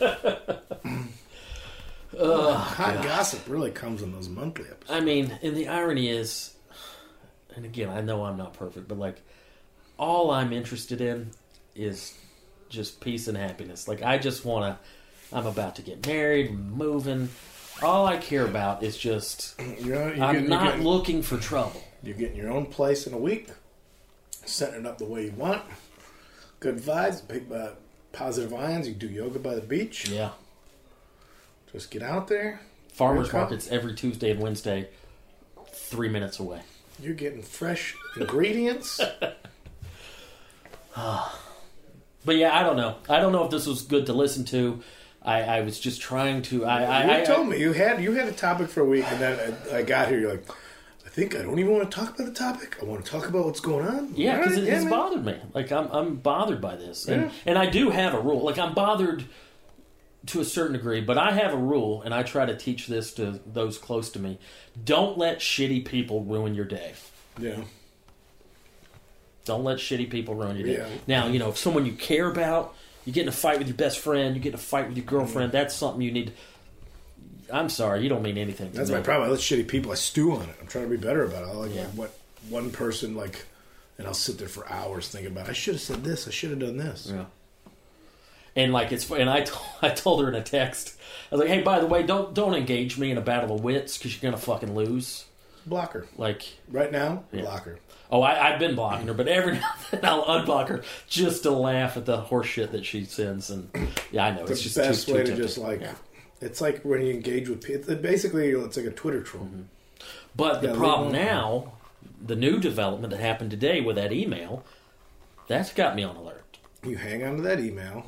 Hot gossip really comes in those monthly episodes. I mean, and the irony is, and again, I know I'm not perfect, but like, all I'm interested in is just peace and happiness. Like, I just want to, I'm about to get married, moving. All I care about is just, I'm not looking for trouble. You're getting your own place in a week, setting it up the way you want. Good vibes, big positive ions. You do yoga by the beach. Yeah. Just get out there. Farmers markets every Tuesday and Wednesday, 3 minutes away. You're getting fresh ingredients. But yeah, I don't know. I don't know if this was good to listen to. I was just trying to. You told me you had a topic for a week, and then I got here. You're like, I think I don't even want to talk about the topic. I want to talk about what's going on. Yeah, because it's bothered me. Like I'm bothered by this, and I do have a rule. Like I'm bothered to a certain degree, but I have a rule, and I try to teach this to those close to me. Don't let shitty people ruin your day. Yeah. Don't let shitty people ruin your day. Yeah. Now, if someone you care about, you get in a fight with your best friend, you get in a fight with your girlfriend, that's something you need. I'm sorry, you don't mean anything to me. That's my problem. I let shitty people, I stew on it. I'm trying to be better about it. I like what one person, and I'll sit there for hours thinking about, I should have said this, I should have done this. Yeah. And I told her in a text, I was like, hey, by the way, don't engage me in a battle of wits because you're gonna fucking lose. Block her. Like right now, block her. Oh, I've been blocking her, but every now and then I'll unblock her just to laugh at the horse shit that she sends. And yeah, I know it's just the best way to just it's like when you engage with people. Basically, it's like a Twitter troll. Mm-hmm. But the problem now, the new development that happened today with that email, that's got me on alert. You hang on to that email,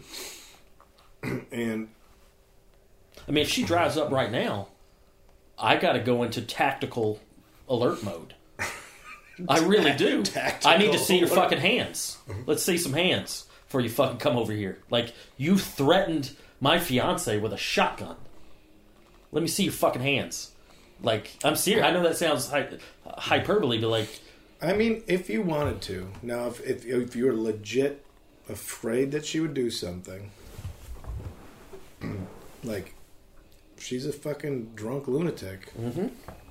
and I mean, if she drives up right now, I got to go into tactical alert mode. I really do. I need to see your fucking hands. Let's see some hands before you fucking come over here. Like, you threatened my fiance with a shotgun. Let me see your fucking hands. Like, I'm serious. I know that sounds hyperbole, but like... I mean, if you wanted to. Now, if you were legit afraid that she would do something, like, she's a fucking drunk lunatic. Mm-hmm.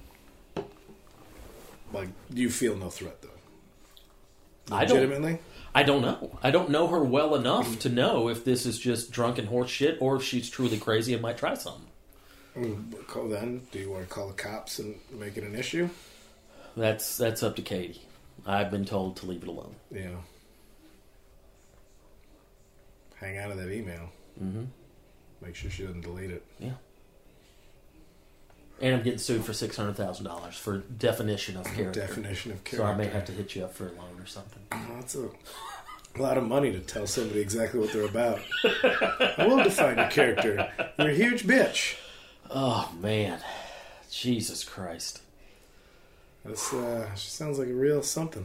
Like, do you feel no threat, though? Legitimately? I don't know. I don't know her well enough to know if this is just drunken horse shit or if she's truly crazy and might try something. Then, do you want to call the cops and make it an issue? That's up to Katie. I've been told to leave it alone. Yeah. Hang on to that email. Mm-hmm. Make sure she doesn't delete it. Yeah. And I'm getting sued for $600,000 for definition of character. Definition of character. So I may have to hit you up for a loan or something. Oh, that's a lot of money to tell somebody exactly what they're about. I will define your character. You're a huge bitch. Oh, man. Jesus Christ. That's she sounds like a real something.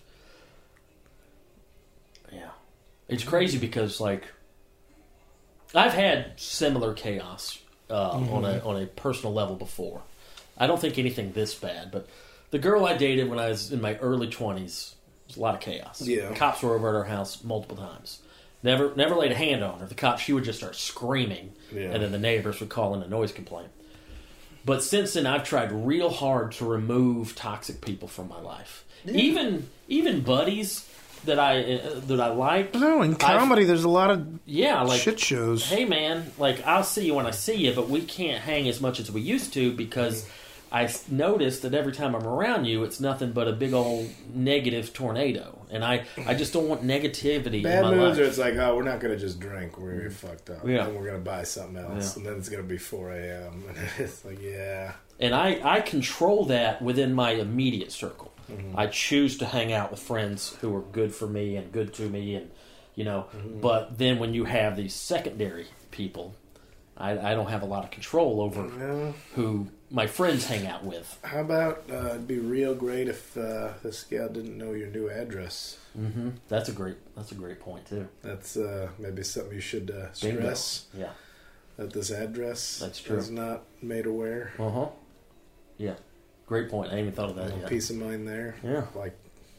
Yeah. It's crazy because, like, I've had similar chaos on a personal level before. I don't think anything this bad, but the girl I dated when I was in my early 20s was a lot of chaos. Yeah. Cops were over at our house multiple times. Never laid a hand on her. The cops, she would just start screaming, and then the neighbors would call in a noise complaint. But since then, I've tried real hard to remove toxic people from my life. Yeah. Even buddies that I like. No, in comedy, there's a lot of like, shit shows. Hey, man, like, I'll see you when I see you, but we can't hang as much as we used to because I noticed that every time I'm around you, it's nothing but a big old negative tornado. And I just don't want negativity Bad in my moods, life. Or it's like, oh, we're not going to just drink. We're fucked up. Yeah. And we're going to buy something else. Yeah. And then it's going to be 4 a.m. And it's like, yeah. And I control that within my immediate circle. I choose to hang out with friends who are good for me and good to me, and But then when you have these secondary people, I don't have a lot of control over who my friends hang out with. How about it'd be real great if this gal didn't know your new address. Mm-hmm. That's a great point too. That's maybe something you should stress. Bingo. Yeah. That this address is not made aware. Uh-huh. Yeah. Great point. I ain't even thought of that yet. Peace of mind there. Yeah. Like,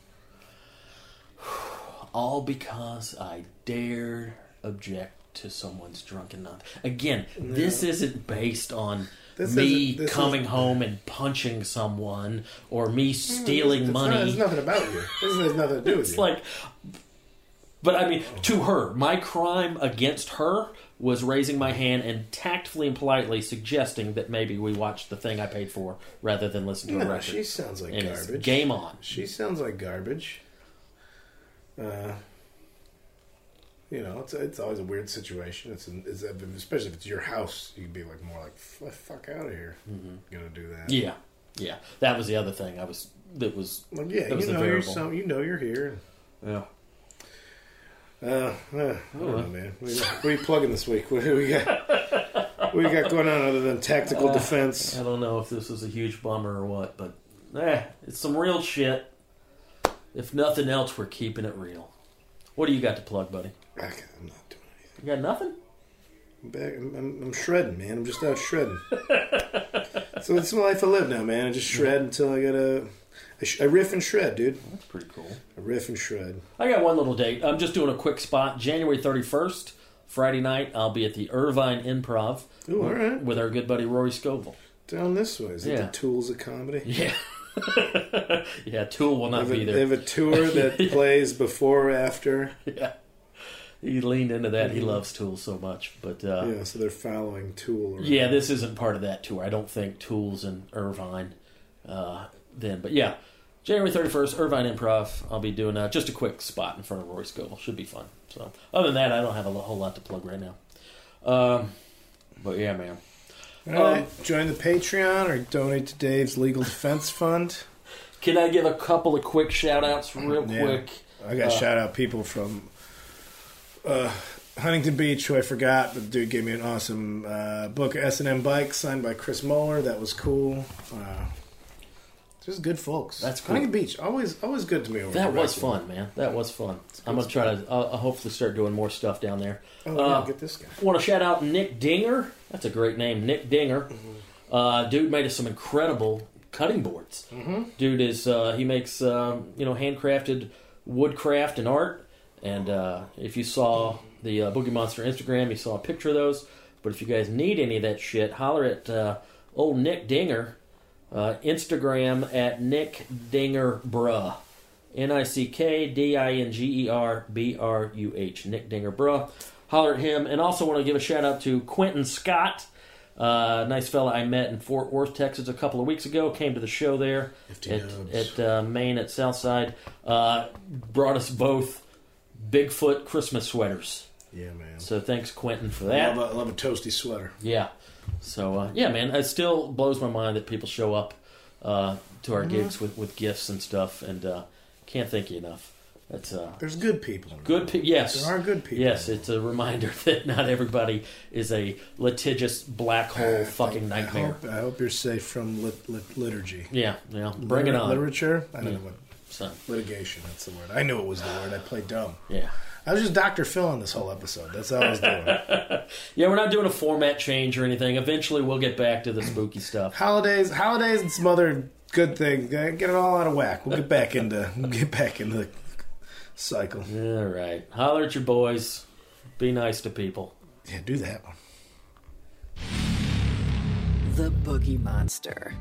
all because I dared object to someone's drunken nut. Again, this isn't based on me coming home and punching someone or me stealing money. It's nothing about you. This has nothing to do with It's you. like, but I mean, to her, my crime against her was raising my hand and tactfully and politely suggesting that maybe we watch the thing I paid for rather than listen to a record. She sounds like and garbage. It's game on. She sounds like garbage. It's always a weird situation. It's especially if it's your house, you'd be like more like fuck out of here. Mm-hmm. Gonna do that. Yeah. That was the other thing. That was the variable. You know you're here. Yeah. I don't know, man. What are you plugging this week? What do we got? What do you got going on other than tactical defense? I don't know if this was a huge bummer or what, but it's some real shit. If nothing else, we're keeping it real. What do you got to plug, buddy? I'm not doing anything. You got nothing? I'm back. I'm shredding, man. I'm just out shredding. So it's the life I live now, man. I just shred until I riff and shred, dude. That's pretty cool. I riff and shred. I got one little date. I'm just doing a quick spot. January 31st, Friday night, I'll be at the Irvine Improv. Ooh, all right. With our good buddy Rory Scovel. Down this way. Is it the Tools of Comedy? Yeah. Yeah, Tool will not be there. They have a tour that plays before or after. Yeah. He leaned into that. He loves Tool so much. But so they're following Tool around. Yeah, this isn't part of that tour. I don't think Tool's in Irvine then. But yeah, January 31st, Irvine Improv. I'll be doing just a quick spot in front of Rory Scovel. Should be fun. So other than that, I don't have a whole lot to plug right now. But yeah, man. All right. Join the Patreon or donate to Dave's Legal Defense Fund. Can I give a couple of quick shout-outs real quick? I got to shout out people from Huntington Beach, who I forgot, but the dude gave me an awesome book of S&M bikes signed by Chris Moeller. That was cool. Just good folks. That's cool. Huntington Beach, always good to me. That was fun, man. That was fun. I'm going to try to I'll hopefully start doing more stuff down there. Get this guy. Want to shout out Nick Dinger. That's a great name, Nick Dinger. Mm-hmm. Dude made us some incredible cutting boards. Mm-hmm. Dude is he makes handcrafted woodcraft and art. And if you saw the Boogie Monster Instagram, you saw a picture of those. But if you guys need any of that shit, holler at old Nick Dinger. Instagram at Nick Dinger Bruh. NickDingerBruh. Nick Dinger Bruh. Holler at him. And also want to give a shout out to Quentin Scott. Nice fella I met in Fort Worth, Texas a couple of weeks ago. Came to the show there at Maine at Southside. Brought us both Bigfoot Christmas sweaters. Yeah, man. So thanks, Quentin, for that. I love a toasty sweater. Yeah. So, man, it still blows my mind that people show up to our gigs with gifts and stuff, and can't thank you enough. That's There's good people. Yes. There are good people. Yes, it's a reminder that not everybody is a litigious black hole fucking nightmare. I hope you're safe from liturgy. Yeah, bring it on. Literature? I don't know what. Litigation, that's the word. I knew it was the word. I played dumb. Yeah. I was just Dr. Phil on this whole episode. That's all I was doing. Yeah, we're not doing a format change or anything. Eventually, we'll get back to the spooky stuff. Holidays, and some other good things. Get it all out of whack. We'll get back into the cycle. All right. Holler at your boys. Be nice to people. Yeah, do that one. The Boogie Monster.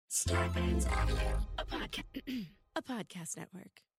Starbane's Audio, a podcast network.